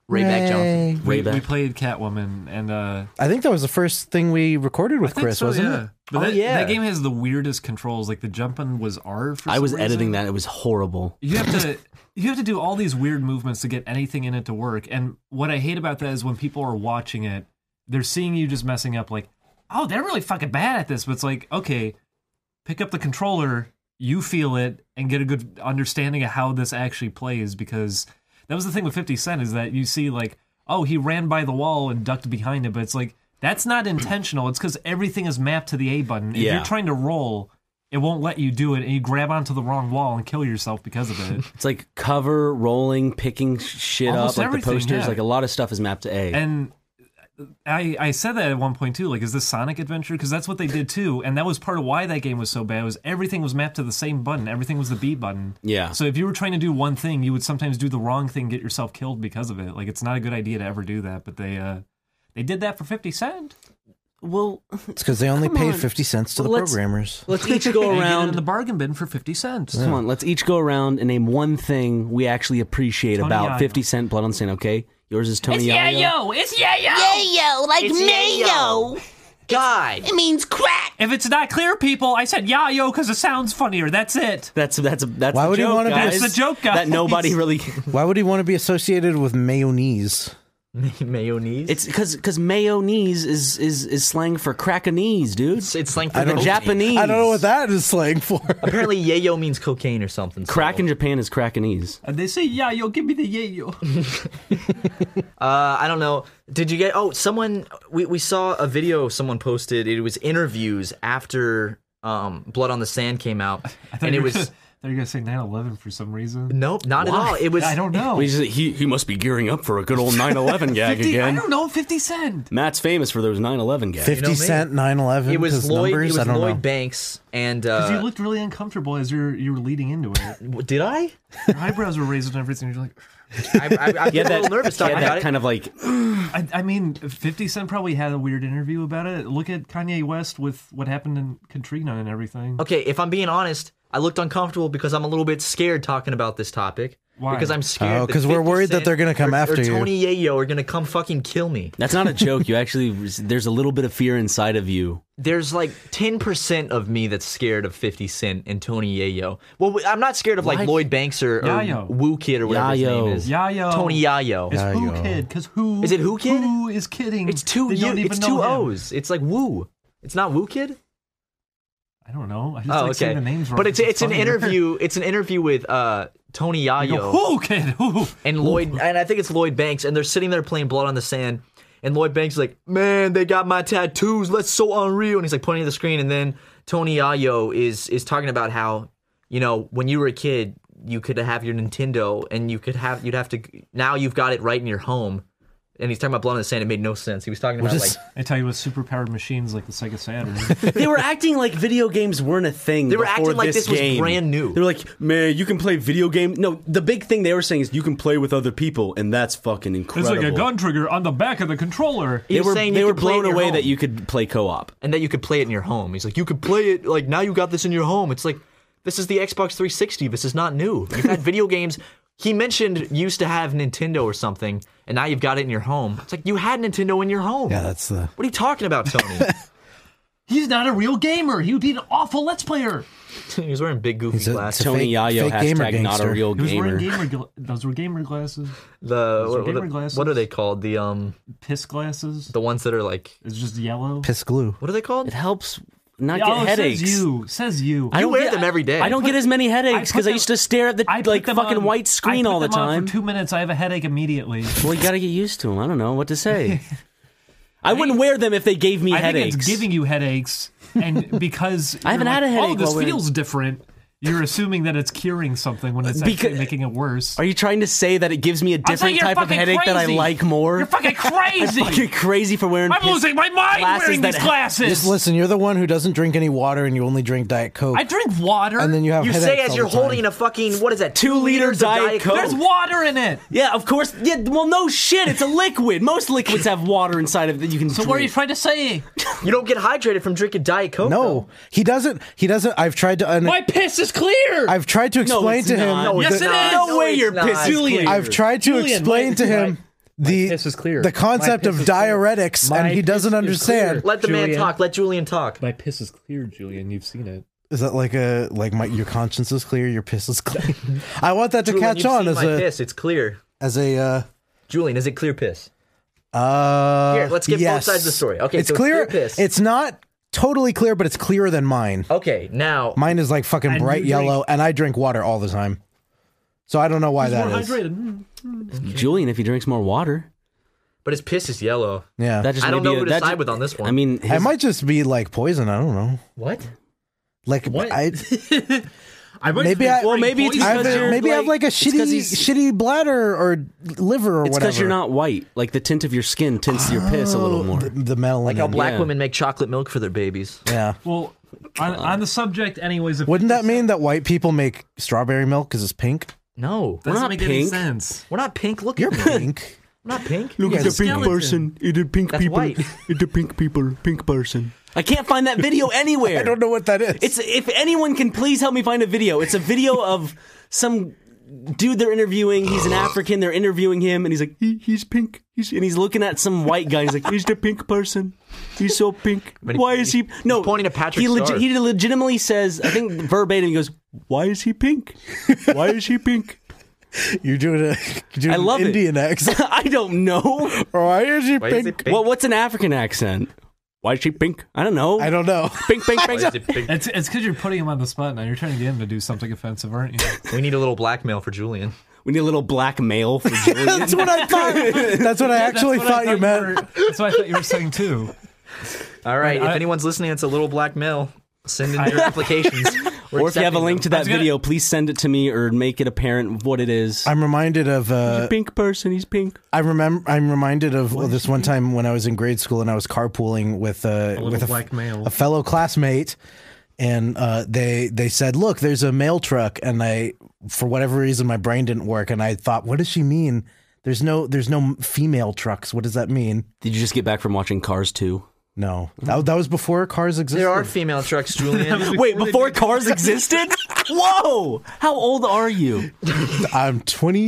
Rayback Johnson.
We played Catwoman, and
I think that was the first thing we recorded with Chris, wasn't it?
But that game has the weirdest controls. Like the jumping was R for some
I was
reason.
editing that. It was horrible.
You have to do all these weird movements to get anything in it to work. And what I hate about that is when people are watching it, they're seeing you just messing up like, oh, they're really fucking bad at this. But it's like, okay, pick up the controller, you feel it, and get a good understanding of how this actually plays. Because that was the thing with 50 Cent is that you see like, oh, he ran by the wall and ducked behind it. But it's like, that's not intentional. It's because everything is mapped to the A button. If you're trying to roll, it won't let you do it, and you grab onto the wrong wall and kill yourself because of it.
It's like cover, rolling, picking shit
Almost
up, like the posters.
yeah.
Like a lot of stuff is mapped to A.
And I said that at one point too. Like, is this Sonic Adventure? Because that's what they did too, and that was part of why that game was so bad. Was everything was mapped to the same button. Everything was the B button.
Yeah.
So if you were trying to do one thing, you would sometimes do the wrong thing, get yourself killed because of it. Like, it's not a good idea to ever do that. But they did that for 50 Cent.
Well,
it's because they only paid 50 cents to the programmers.
Let's each go around
in the bargain bin for 50 cents.
Come on, let's each go around and name one thing we actually appreciate about
Yayo.
50 Cent Blood on Sand, okay? Yours is Tony
It's
Yayo.
yayo. It's yayo. Yayo, like
It's
mayo.
God.
It means crack.
If it's not clear, people, I said yayo because it sounds funnier. That's it.
That's
Why
the
would he
joke,
wanna be-
guys.
That's the joke, guys.
That nobody really...
Why would he want to be associated with mayonnaise?
Mayonnaise?
It's because mayonnaise is slang for crack-a-knees, dude.
It's slang for
Or Japanese.
I don't know what that is slang for.
Apparently, yayo means cocaine or something. so-
Crack in Japan is crack-a-knees.
And they say yayo, give me the yayo.
I don't know. Did you get... Oh, someone... We saw a video someone posted. It was interviews after Blood on the Sand came out. And it was...
They're going to say 9/11 for some reason.
Nope, not at all. It was...
I don't know.
He must be gearing up for a good old 9/11 gag
50,
again.
I don't know, 50 Cent.
Matt's famous for those 9/11 gags.
50
me.
cent 9/11.
It was Lloyd.
Numbers?
It was
I don't
Lloyd
know.
Banks, and
Because you looked really uncomfortable as you were leading into it.
did I?
Your eyebrows were raised and everything. You're like...
I get a little nervous talking
Yeah,
about
that
it.
kind of like...
I mean, 50 Cent probably had a weird interview about it. Look at Kanye West with what happened in Katrina and everything.
Okay, if I'm being honest, I looked uncomfortable because I'm a little bit scared talking about this topic.
Why?
Because I'm scared.
Oh, 'cause we're worried that they're gonna come after
or
you.
Tony Yayo are gonna come fucking kill me.
That's not a joke. You actually... There's a little bit of fear inside of you.
There's like 10% of me that's scared of 50 Cent and Tony Yayo. Well, I'm not scared of like
What?
Lloyd Banks or
Yayo.
Woo Kid or whatever his
Yayo.
name is.
Yayo.
Tony Yayo.
It's Who
Yayo.
Kid, because who...
Is it Who Kid?
Who is kidding?
It's two.
They don't even
It's
know
two
him.
O's. It's like Woo. It's not Woo Kid.
I don't know. I just
Oh,
like saying
okay.
the names wrong.
But it's an
funnier.
interview. It's an interview with Tony
You
Yayo.
go, Who Kid? Who?
And Lloyd, and I think it's Lloyd Banks, and they're sitting there playing Blood on the Sand, and Lloyd Banks is like, man, they got my tattoos, that's so unreal, and he's like pointing at the screen, and then Tony Yayo is talking about how, you know, when you were a kid, you could have your Nintendo, and you'd have to, now you've got it right in your home, and he's talking about Blood on the Sand. It made no sense. He was talking about like
I tell you, with super-powered machines like the Sega Saturn.
They were acting like video games weren't a thing.
They were
before
acting like this was
game.
brand new.
They were like, man, you can play video games. No, the big thing they were saying is you can play with other people, and that's fucking
It's
incredible.
like a gun trigger on the back of the controller.
he
They
was
were,
saying
they
you
were
could play it in
blown
your
away
home,
that you could play co-op.
and that you could play it in your home. He's like, you could play it like now you got this in your home. It's like this is the Xbox 360. This is not new. You've had video games. He mentioned used to have Nintendo or something, and now you've got it in your home. It's like you had Nintendo in your home.
Yeah, that's the.
What are you talking about, Tony?
He's not a real gamer. He would be an awful Let's Player.
He was wearing big goofy
He's a-
glasses.
Tony
fake-
Yayo
fake gamer
hashtag not a
gangster.
real
He was
gamer.
wearing those were gamer glasses.
The
gamer
what,
glasses.
what are they called? The
Piss glasses.
the ones that are like
It's just yellow.
Piss glue.
what are they called?
It helps not
Oh,
get headaches.
Says you.
I
You
don't
wear
get-
them every day.
I don't get as many headaches
put
because I
them-
used to stare at the
I put
like
them
fucking
on-
white screen
I put
all the
them on
time.
for 2 minutes, I have a headache immediately.
Well, you got to get used to them. I don't know what to say. I wouldn't wear them if they gave me
I
headaches.
think it's giving you headaches, and because
I haven't
you're
had a
like,
headache
Oh, this
while wearing-
feels different. You're assuming that it's curing something when it's
Because-
actually making it worse.
Are you trying to say that it gives me a
I think
different
you're
type of
fucking
headache that I
crazy.
like more?
You're fucking crazy.
I'm fucking crazy for wearing.
I'm losing my mind
glasses
wearing
that
these
ha-
glasses.
Just listen, you're the one who doesn't drink any water and you only drink Diet Coke.
I drink water.
and then you have
You
headaches
say as
all
you're
the time.
holding a fucking what is that?
2 liter
liters of
Diet Coke.
There's water in it.
Yeah, of course. Yeah, well, no shit. It's a liquid. Most liquids have water inside of it that you can
So
drink.
what are you trying to say?
You don't get hydrated from drinking Diet Coke.
No,
though.
he doesn't. He doesn't. I've tried to.
My piss is clear.
I've tried to explain
it's
to him.
not.
Yes,
that-
it is.
No way
it's
your
not.
piss is
Julian.
clear.
I've tried to
Julian,
explain
wait,
to him
piss is clear.
The concept of diuretics, and he doesn't understand.
Let the man talk. Let Julian talk.
My piss is clear, Julian. You've seen it.
Is that like your conscience is clear, your piss is clear? I want that to
Julian,
catch on as a
piss. It's clear.
As a
Julian, is it clear piss? Here, let's get both sides of the story. Okay,
it's
so
clear.
It's clear piss.
It's not totally clear, but it's clearer than mine.
Okay, now
mine is like fucking bright yellow, and I drink water all the time. So I don't know why that is.
Julian, if he drinks more water.
But his piss is yellow.
Yeah.
I don't know who to side with on this one.
I mean,
it might just be like poison. I don't know.
What?
Like what?
Maybe I have like a shitty bladder or liver or it's
whatever. It's
because you're not white. Like the tint of your skin tints your piss a little more.
The melanin.
Like how black women make chocolate milk for their babies.
Yeah.
Well, on the subject, anyways.
Wouldn't that mean that white people make strawberry milk because it's pink?
No,
that doesn't make any sense.
We're not pink. Look,
you're pink.
We're not pink.
Look at the pink person. It's a pink
That's
people.
White.
It's a pink people. Pink person. I can't find that video anywhere.
I don't know what that is.
If anyone can please help me find a video. It's a video of some dude they're interviewing. He's an African. They're interviewing him, and he's like, he's pink. And he's looking at some white guy. He's like, he's the pink person. He's so pink. Why is he? No,
he's pointing to Patrick Star.
He legitimately says, I think verbatim, he goes, "Why is he pink? Why is he pink?"
You're doing
I love
an Indian accent.
I don't know.
Why is he pink?
What's an African accent? Why is she pink? I don't know.
I don't know.
Pink, pink, pink.
It's because you're putting him on the spot now. You're trying to get him to do something offensive, aren't you?
We need a little blackmail for Julian.
We need a little black male for Julian.
That's what I thought. That's what I actually thought you meant.
That's what I thought you were saying too.
All right, if anyone's listening, it's a little black male. Send in your applications.
Or if you have a link to that video, please send it to me or make it apparent what it is.
I'm reminded of
he's a pink person. He's pink.
I'm reminded of this one time when I was in grade school and I was carpooling with a fellow classmate, and they said, "Look, there's a mail truck," and for whatever reason my brain didn't work, and I thought, what does she mean? There's no female trucks. What does that mean?
Did you just get back from watching Cars 2?
No, that was before cars existed.
There are female trucks, Julian.
Wait, before cars existed? Whoa! How old are you?
I'm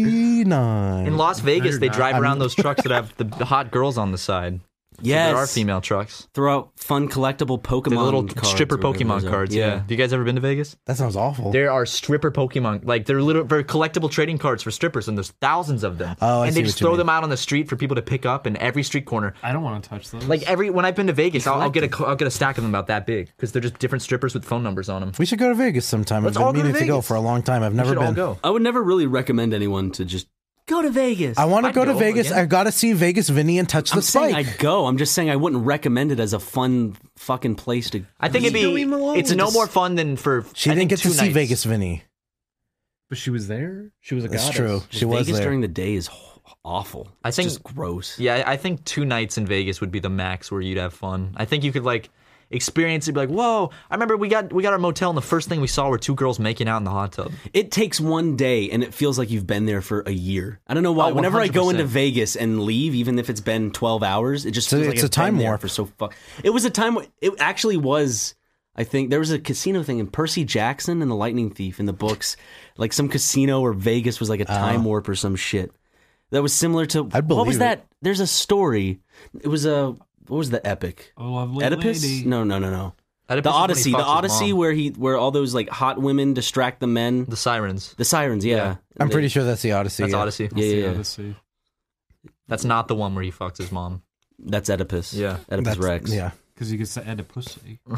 29.
In Las Vegas, they drive around those trucks that have the hot girls on the side.
Yes.
So there are female trucks.
Throw out fun collectible Pokemon
the little
cards
stripper Pokemon cards, yeah. Have you guys ever been to Vegas?
That sounds awful.
There are stripper Pokemon, like they're collectible trading cards for strippers, and there's thousands of them.
Oh,
and they just throw them out on the street for people to pick up in every street corner.
I don't want to touch those.
Like when I've been to Vegas, I'll get a stack of them about that big because they're just different strippers with phone numbers on them.
We should go to Vegas sometime. I've been meaning to go for a long time. I've never been.
All go.
I would never really recommend anyone to just go to Vegas.
I want to go to Vegas. I've got to see Vegas Vinny and touch the spike.
I'd go. I'm just saying I wouldn't recommend it as a fun fucking place to.
I think it's no more fun than for.
She didn't get to see Vegas Vinny,
but she was there. She was a goddess.
That's true. She was
Vegas
there.
during the day is awful.
I think
it's just gross.
Yeah, I think 2 nights in Vegas would be the max where you'd have fun. I think you could experience it, be like, whoa, I remember we got our motel and the first thing we saw were 2 girls making out in the hot tub.
It takes one day and it feels like you've been there for a year. I don't know why. Whenever I go into Vegas and leave, even if it's been 12 hours, it just feels like
it's a time warp.
It was a time. It actually was. I think there was a casino thing in Percy Jackson and the Lightning Thief in the books, like some casino or Vegas was like a time warp or some shit. That was similar to what was that? There's a story. It was a. What was the epic?
Oh, lovely
Oedipus?
lady.
No.
Oedipus
The Odyssey, where all those like hot women distract the men.
The sirens.
The sirens, yeah.
I'm pretty sure that's the Odyssey.
That's Odyssey.
Yeah.
Odyssey.
That's not the one where he fucks his mom.
That's Oedipus.
Yeah.
Oedipus Rex.
Yeah.
Because he gets to Oedipus.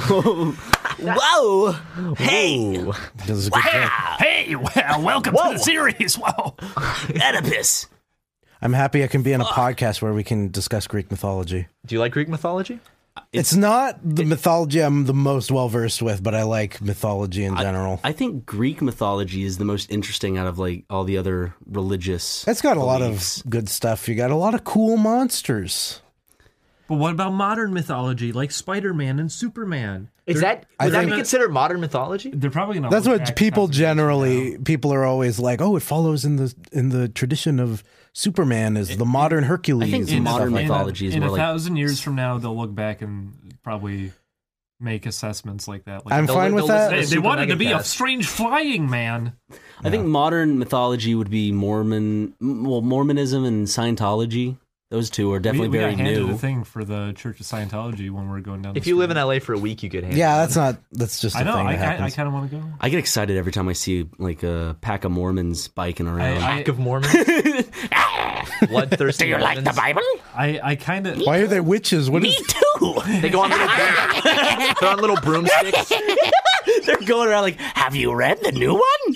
Whoa! Hey!
That was a good joke.
Hey! Welcome to the series. Whoa!
Oedipus.
I'm happy I can be on a podcast where we can discuss Greek mythology.
Do you like Greek mythology?
It's not the mythology I'm the most well-versed with, but I like mythology in general.
I think Greek mythology is the most interesting out of like all the other religious.
It's got a lot of good stuff. You got a lot of cool monsters.
But what about modern mythology, like Spider-Man and Superman?
Would that be considered modern mythology?
They're probably not.
That's what people are always like, oh, it follows in the tradition of Superman is the modern Hercules.
I think modern mythology is
in
more
a
like
1,000 years from now, they'll look back and probably make assessments like that. Like
I'm fine with that.
They wanted to be a strange flying man.
I think modern mythology would be Mormonism and Scientology.
Those two are definitely
we
very
got handed
new.
a thing for the Church of Scientology when we were going down.
If you live in LA for a week, you get handed.
Yeah, that's just.
I know.
Thing
I
happens.
kind of want to go.
I get excited every time I see like a pack of Mormons biking around.
Pack of Mormons. Bloodthirsty.
Do you like the Bible?
I kind of.
Why are they witches? What
Me
is?
too.
They go on they're on little broomsticks.
They're going around like, have you read the new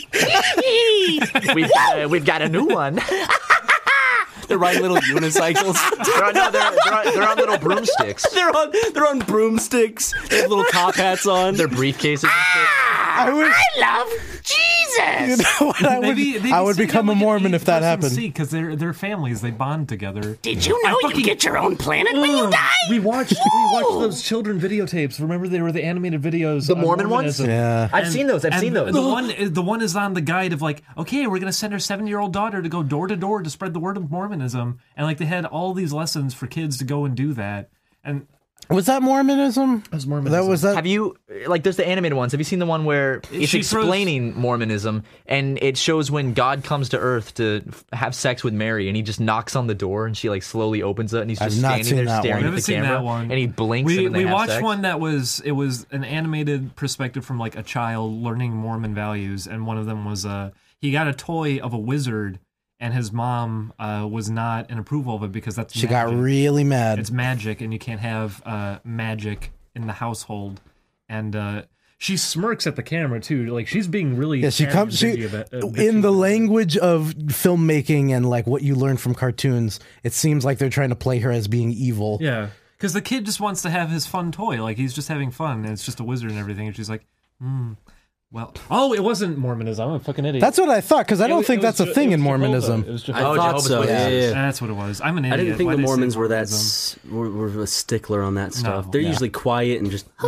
one?
We've got a new one.
They're riding little unicycles.
they're on little broomsticks.
they're on broomsticks. They have little top hats on.
Their briefcases and shit.
I love Jesus.
You know what? I would become a Mormon if that happened.
Because they're families. They bond together.
Did you know you get your own planet when you die?
We watched those children videotapes. Remember, they were the animated videos.
The Mormon ones?
Yeah.
I've seen those. I've seen those.
The one is on the guide of like, okay, we're gonna send our 7-year-old daughter to go door to door to spread the word of Mormonism, and like they had all these lessons for kids to go and do that. And
Was that Mormonism?
It was Mormonism.
That was that.
Have you, like, there's the animated ones. Have you seen the one where it's explaining Mormonism, and it shows when God comes to Earth to have sex with Mary, and he just knocks on the door, and she, like, slowly opens it, and he's just standing there staring at the camera, and he blinks, and then they
we
have
watched
sex.
one that was an animated perspective from, like, a child learning Mormon values, and one of them was, he got a toy of a wizard, and his mom was not in approval of it because that's
She
magic.
got really mad.
It's magic, and you can't have magic in the household. And she smirks at the camera too, like she's being really.
Yeah, she comes. She in the language of filmmaking and like what you learn from cartoons. It seems like they're trying to play her as being evil.
Yeah, because the kid just wants to have his fun toy, like he's just having fun, and it's just a wizard and everything. And she's like, Well, it wasn't Mormonism. I'm a fucking idiot.
That's what I thought, because I don't think that's a thing in Mormonism.
It was
I thought so. Yeah.
That's what it was. I'm an idiot.
I didn't think
Why
the
did I say
Mormons were
Mormonism?
were a stickler on that stuff.
No.
They're usually quiet and just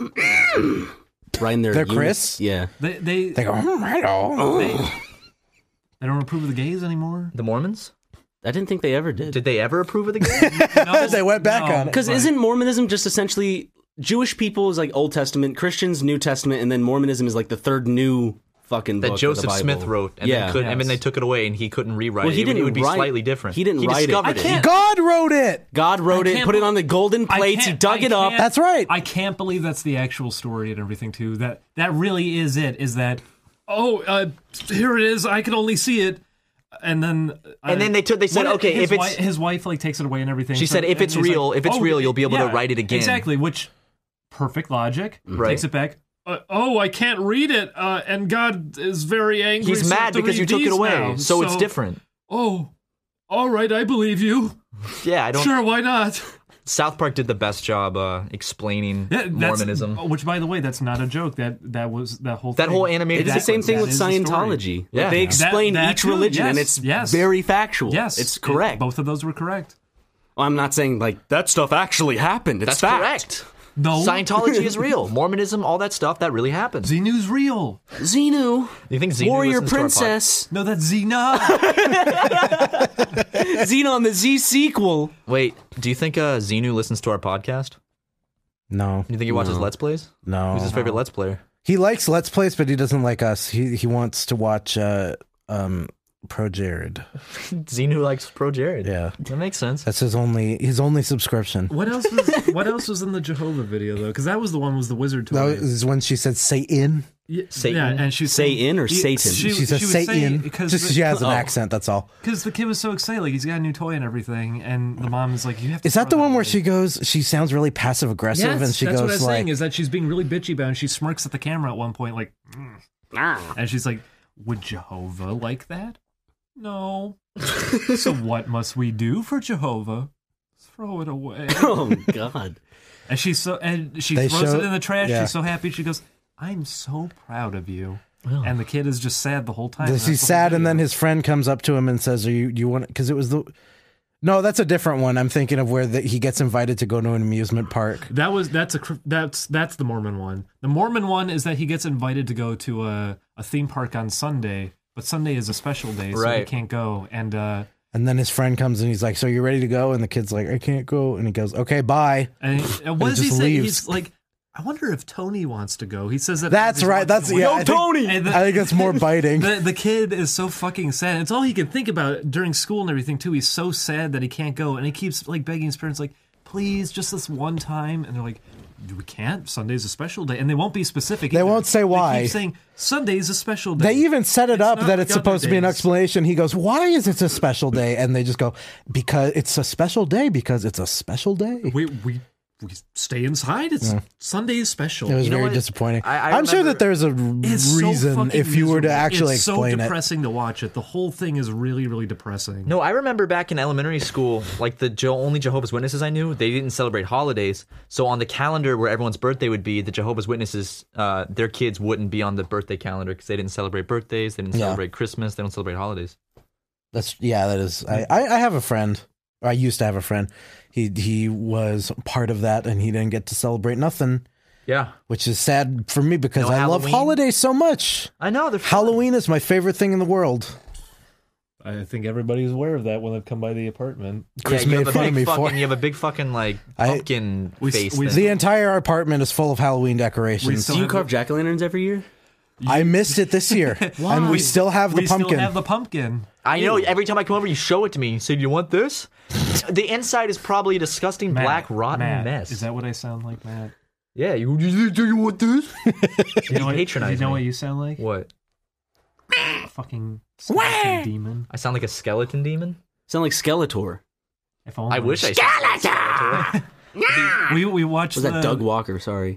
right in their
They're
units.
Chris?
Yeah.
They
go, hello.
They don't approve of the gays anymore.
The Mormons?
I didn't think they ever did.
Did they ever approve of the game?
No,
They went back on it.
Because isn't Mormonism just essentially Jewish people is like Old Testament, Christians New Testament, and then Mormonism is like the third new fucking book
that
of
Joseph
the Bible.
Smith wrote, and then they took it away, and he couldn't rewrite
Well, he
it.
didn't
It would be
write-
slightly different.
he didn't write it.
discovered
I can't-
God wrote it.
God wrote it, put it on the golden plates. He dug it up.
That's right.
I can't believe that's the actual story and everything too. That really is it. Is that here it is. I can only see it. And then
they said, okay, if it's
his wife like takes it away and everything.
She said, if it's real, you'll be able to write it again.
Exactly, which perfect logic.
Right.
Takes it back. I can't read it, and God is very angry.
He's
so I
mad
have to
because you
read
took it
these
away,
now.
so it's different.
Oh, all right, I believe you.
Yeah, I don't.
Sure, why not?
South Park did the best job explaining Mormonism.
Which, by the way, that's not a joke. That was that whole
that
thing.
whole animated.
It's the same thing
that
with
is the
Scientology.
Yeah.
They explain
That
each
too,
religion, and
yes,
it's
yes.
very factual.
Yes,
it's correct.
Both of those were correct.
Well, I'm not saying like that stuff actually happened. It's
That's
fact.
correct.
No,
Scientology is real. Mormonism, all that stuff, that really happened.
Xenu's real.
Xenu,
You think Xenu
warrior
listens to our
princess,
No, that's Xena.
Xenu on the Z sequel.
Wait, do you think Xenu listens to our podcast?
No.
Do you think he watches Let's Plays?
No.
Who's his favorite Let's Player?
He likes Let's Plays, but he doesn't like us. He wants to watch Pro Jared.
Xenu likes Pro Jared.
Yeah.
That makes sense.
That's his only subscription.
What else was in the Jehovah video though? Because that was the one was the wizard toy.
That was when she said Satan.
Satan.
Yeah, and she
Satan or Satan?
She said
was
Satan.
saying- because
Just she has an accent, that's all.
Because the kid was so excited, like he's got a new toy and everything, and the mom is like, "You have to."
Is that the
throw
one where
away."
she sounds really passive aggressive
Yes,
and she
that's
goes
what I was
like
saying is that she's being really bitchy about it, and she smirks at the camera at one point, like, and she's like, "Would Jehovah like that? No. So what must we do for Jehovah? Throw it away."
Oh God!
And she throws it in the trash.
yeah.
She's so happy. She goes, "I'm so proud of you." And the kid is just sad the whole time.
he's sad, and then his friend comes up to him and says, "Do you want?" Because it was no, that's a different one. I'm thinking of where he gets invited to go to an amusement park.
That's the Mormon one. The Mormon one is that he gets invited to go to a theme park on Sunday, but Sunday is a special day, so he
Right.
can't go. And
then his friend comes and he's like, "So you ready to go?" And the kid's like, "I can't go." And he goes, "Okay, bye."
what does he
just
say?
leaves.
He's like, I wonder if Tony wants to go. He says that.
That's right. That's
Tony.
I think it's more biting.
The kid is so fucking sad. It's all he can think about during school and everything too. He's so sad that he can't go, and he keeps like begging his parents, like, "Please, just this one time." And they're like, "We can't. Sunday's a special day," and they won't be specific.
They won't say why.
They keep saying Sunday's a special day.
They even set it up that
like
it's supposed to be an explanation. He goes, "Why is it a special day?" And they just go, "Because it's a special day. Because it's a special day."
We stay inside. It's Sunday's special.
It was very disappointing. I'm sure that there's a reason if you were to actually explain it.
It's so depressing to watch it. The whole thing is really, really depressing.
No, I remember back in elementary school, like the only Jehovah's Witnesses I knew, they didn't celebrate holidays. So on the calendar where everyone's birthday would be, the Jehovah's Witnesses, their kids wouldn't be on the birthday calendar because they didn't celebrate birthdays, they didn't celebrate Christmas, they don't celebrate holidays.
That is. I have a friend. Or I used to have a friend. He was part of that, and he didn't get to celebrate nothing.
Yeah,
which is sad for me because I love holidays so much.
I know
Halloween is my favorite thing in the world.
I think everybody's aware of that when they've come by the apartment.
Chris made fun of me for it.
You have a big fucking like pumpkin face.
The entire apartment is full of Halloween decorations.
Do you carve jack-o'-lanterns every year?
I missed it this year, and we still have the pumpkin.
We still have the pumpkin.
I know. Every time I come over, you show it to me. You say, "Do you want this?" The inside is probably a disgusting black rotten mess.
Is that what I sound like, Matt?
Yeah. Do you want this?
You know what you sound like?
What?
Fucking skeleton demon.
I sound like a skeleton demon.
Sound like Skeletor.
If only.
I wish I sounded like Skeletor.
We watched.
Was that Doug Walker? Sorry.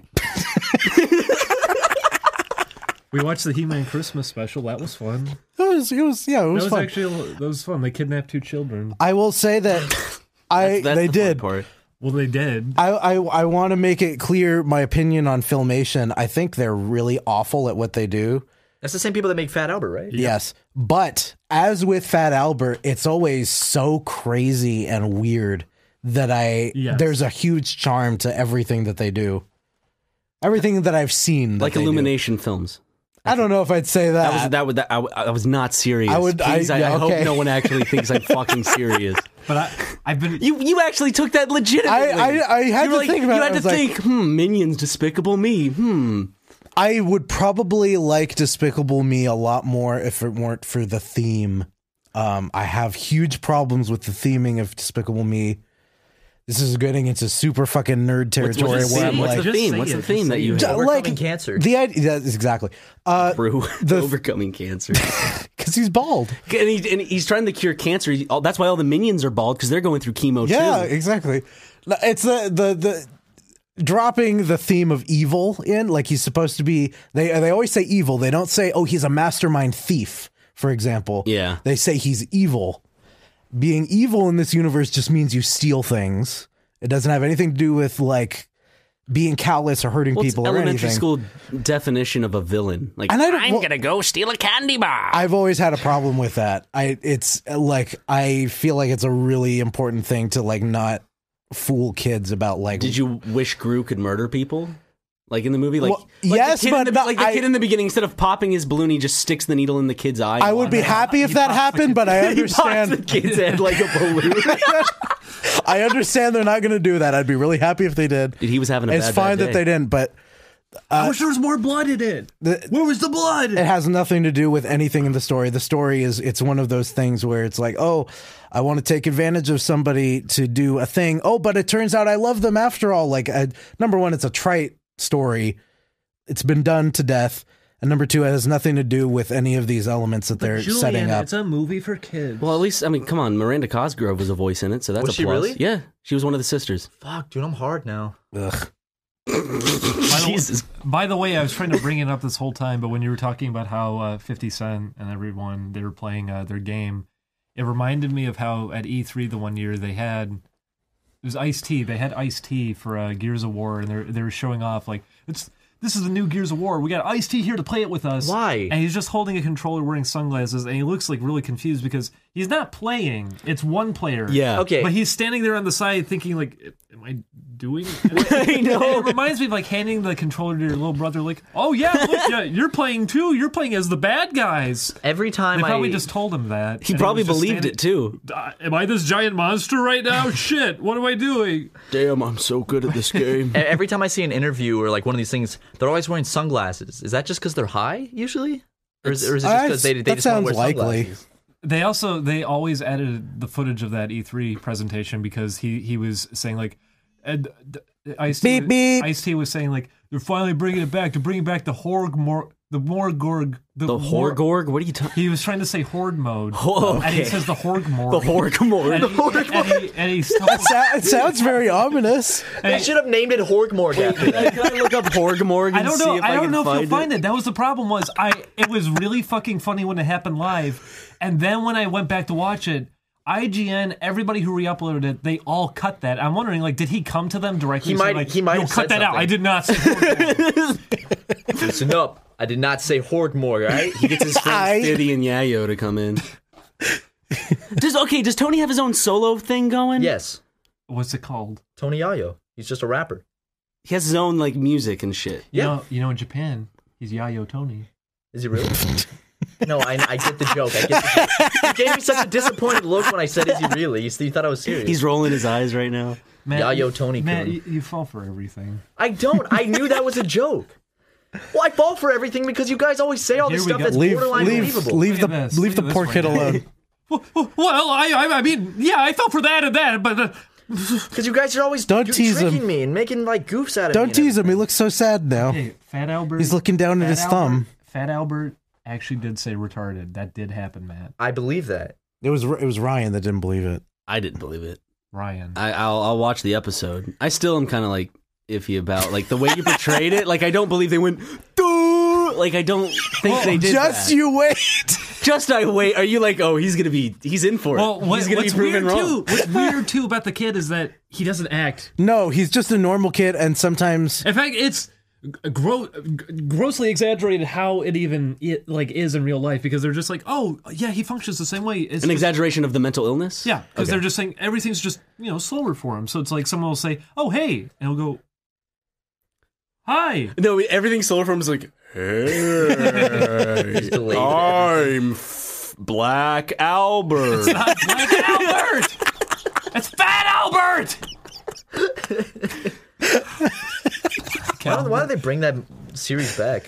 We watched the He-Man Christmas special. That was fun.
It was fun.
That was fun. They kidnapped 2 children.
I will say that they did.
Well, they did.
I want to make it clear my opinion on Filmation. I think they're really awful at what they do.
That's the same people that make Fat Albert, right?
Yes. But as with Fat Albert, it's always so crazy and weird that there's a huge charm to everything that they do. Everything that I've seen.
Like Illumination films.
I don't know if I'd say that.
I was not serious. I hope no one actually thinks I'm fucking serious.
But I've been.
You actually took that legitimately.
I had to think about it.
You had to think. Minions, Despicable Me.
I would probably like Despicable Me a lot more if it weren't for the theme. I have huge problems with the theming of Despicable Me. This is getting into super fucking nerd territory.
What's the theme? What's the theme that you have?
Overcoming cancer.
The idea is exactly.
Overcoming cancer.
Because he's bald.
And he's trying to cure cancer. That's why all the minions are bald, because they're going through chemo too.
Yeah, exactly. It's the dropping the theme of evil in, like he's supposed to be. They always say evil. They don't say, oh, he's a mastermind thief, for example.
Yeah.
They say he's evil. Being evil in this universe just means you steal things. It doesn't have anything to do with like being callous or hurting people or anything.
Elementary school definition of a villain. Like,
I'm gonna go steal a candy bar.
I've always had a problem with that. I feel like it's a really important thing to like not fool kids about like.
Did you wish Gru could murder people? Like in the movie,
yes,
the kid in the beginning, instead of popping his balloon, he just sticks the needle in the kid's eye.
I would be happy if that happened, but I understand
he pops the kid's head like a balloon.
I understand they're not going to do that. I'd be really happy if they did.
Dude, he was having a
It's fine that they didn't, but
I wish there was more blood in it. Where was the blood?
It has nothing to do with anything in the story. The story it's one of those things where it's like, oh, I want to take advantage of somebody to do a thing. Oh, but it turns out I love them after all. Like, number one, it's a trite story. It's been done to death. And number two, it has nothing to do with any of these elements that they're setting up.
It's a movie for kids.
Well, at least, I mean, come on. Miranda Cosgrove was a voice in it, so that's a plus. Was she really? Yeah. She was one of the sisters.
Fuck, dude, I'm hard now.
Ugh.
Jesus.
By the way, I was trying to bring it up this whole time, but when you were talking about how 50 Cent and everyone, they were playing their game, it reminded me of how at E3 the one year it was Ice-T. They had Ice-T for Gears of War, and they were showing off like this is the new Gears of War. We got Ice-T here to play it with us.
Why?
And he's just holding a controller wearing sunglasses, and he looks like really confused because he's not playing. It's one player.
Yeah.
Okay.
But he's standing there on the side thinking like, am I doing
I know.
It reminds me of like handing the controller to your little brother like, oh yeah, look, yeah, you're playing too. You're playing as the bad guys.
Every time
They probably just told him that.
He
and
probably
was just
believed
standing-
it too.
Am I this giant monster right now? Shit, what am I doing?
Damn, I'm so good at this game.
Every time I see an interview or like one of these things, they're always wearing sunglasses. Is that just because they're high usually, or is it just because they
that
just want to
sounds
wear
likely.
sunglasses?
They always added the footage of that E3 presentation because he was saying like, Ice-T was saying like they're finally bringing it back to bring back the Morgorg.
The Horgorg? What are you talking?
He was trying to say Horde mode,
Oh, okay.
and he says the Horgmorg.
The Horgmorg.
And he's
It sounds very ominous.
They should have named it Horgmorg after that.
Can I look up Horgmorg and
I don't
see
know.
if
I don't
can
know if you'll find
it?
it. That was the problem. It was really fucking funny when it happened live, and then when I went back to watch it, IGN, everybody who re-uploaded it, they all cut that. I'm wondering, like, did he come to them directly?
He might
Yo,
have
cut
said
that out.
something.
I did not say Horgmorg.
Listen up. I did not say Horgmorg, all right?
He gets his friends Fiddy and Yayo to come in. Does Tony have his own solo thing going?
Yes.
What's it called?
Tony Yayo. He's just a rapper.
He has his own like music and shit.
Yeah.
You know, in Japan, he's Yayo Tony.
Is he really? No, I get the joke. You gave me such a disappointed look when I said, is he really? You thought I was serious.
He's rolling his eyes right now.
Matt,
Yayo Tony.
Matt, you fall for everything.
I don't. I knew that was a joke. Well, I fall for everything because you guys always say all this stuff that's borderline believable.
Leave
Look at this.
the
Look at
poor
this
kid
right now.
alone.
Well, I mean, yeah, I fell for that and that, but
Because you guys are always
Don't tease
tricking
him.
me and making like goofs out of me.
Don't tease him. He looks so sad now.
hey, Fat Albert.
He's looking down at his thumb.
Fat Albert actually did say retarded. That did happen, Matt.
I believe that.
It was Ryan that didn't believe it.
I didn't believe it.
Ryan.
I'll watch the episode. I still am kind of like iffy about like the way you portrayed it. Like I don't believe they went. Doo! Like I don't think they did.
Just
that.
you wait.
Just I wait. Are you like, oh, he's in for it.
Well,
He's gonna be proven wrong.
What's weird too about the kid is that he doesn't act.
No, he's just a normal kid, and sometimes
In fact, it's grossly exaggerated how it even is in real life because they're just like, oh yeah, he functions the same way. It's
An
just-
exaggeration of the mental illness.
Yeah, because they're just saying everything's just slower for him. So it's like someone will say, "Oh hey," and he'll go, "Hi."
No, everything's slower for him is like, hey,
He's delayed.
I'm Black Albert.
It's not Black Albert. It's Fat Albert.
Why do they bring that series back?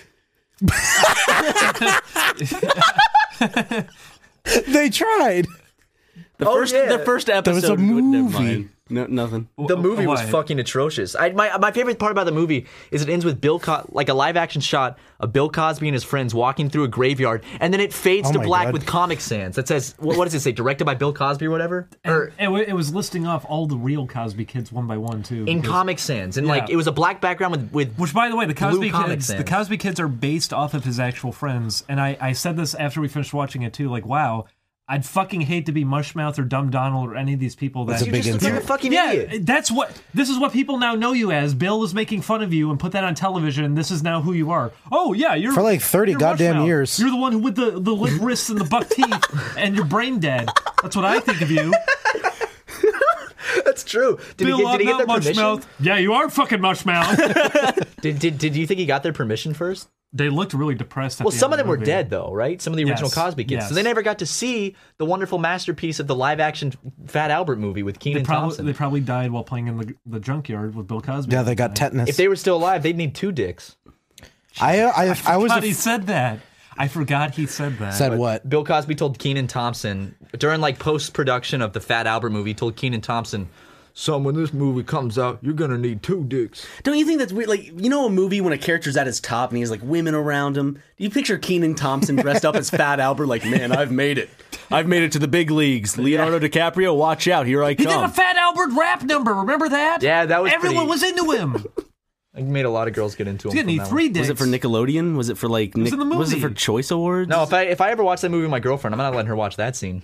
they tried.
The first episode.
There was a
Never
movie.
mind. No, nothing.
The movie was
Why?
fucking atrocious. My favorite part about the movie is it ends with like a live action shot of Bill Cosby and his friends walking through a graveyard, and then it fades
Oh
to
my
black
God.
with Comic Sans that says what does it say? Directed by Bill Cosby or whatever, or
It was listing off all the real Cosby kids one by one too.
in
because-
Comic Sans, and
Yeah.
like it was a black background with
Which, by the way, the Cosby
Comic
kids,
Sans.
the Cosby kids are based off of his actual friends. And I said this after we finished watching it too. Like, wow, I'd fucking hate to be Mushmouth or Dumb Donald or any of these people that.
That's a
you
big
just look like a
insult.
fucking
Yeah,
idiot.
this is what people now know you as. Bill was making fun of you and put that on television, and this is now who you are. Oh yeah, you're
For like 30
you're
goddamn
Mushmouth.
years.
You're the one who with the limp wrists and the buck teeth, and you're brain dead. That's what I think of you.
That's true. Did
Bill,
he get
I'm
their
not
permission?
Mushmouth. Yeah, you are fucking Mushmouth.
Did you think he got their permission first?
They looked really depressed. At
Well,
the
some of
end
them were
movie.
dead though, right? Some of the original
Yes,
Cosby kids,
yes.
so they never got to see the wonderful masterpiece of the live action Fat Albert movie with Kenan Thompson.
They probably died while playing in the junkyard with Bill Cosby.
Yeah, they got tetanus.
If they were still alive, they'd need 2 dicks.
I was
He said that. I forgot he said that.
said what?
Bill Cosby told Kenan Thompson during like post production of the Fat Albert movie. He told Kenan Thompson, "Son, when this movie comes out, you're gonna need 2 dicks."
Don't you think that's weird? Like, you know, a movie when a character's at his top and he has like women around him. Do you picture Kenan Thompson dressed up as Fat Albert? Like, man, I've made it. I've made it to the big leagues. Leonardo DiCaprio, watch out, here I
He did a
come.
Fat Albert rap number. Remember that?
Yeah, that was
Everyone
pretty-
was into him.
It made a lot of girls get into him.
He's gonna
from
need
that
3
one.
dicks.
Was it for Nickelodeon? Was it for like
was in the
Was it
movie.
for Choice Awards?
No, if I ever watch that movie with my girlfriend, I'm not letting her watch that scene.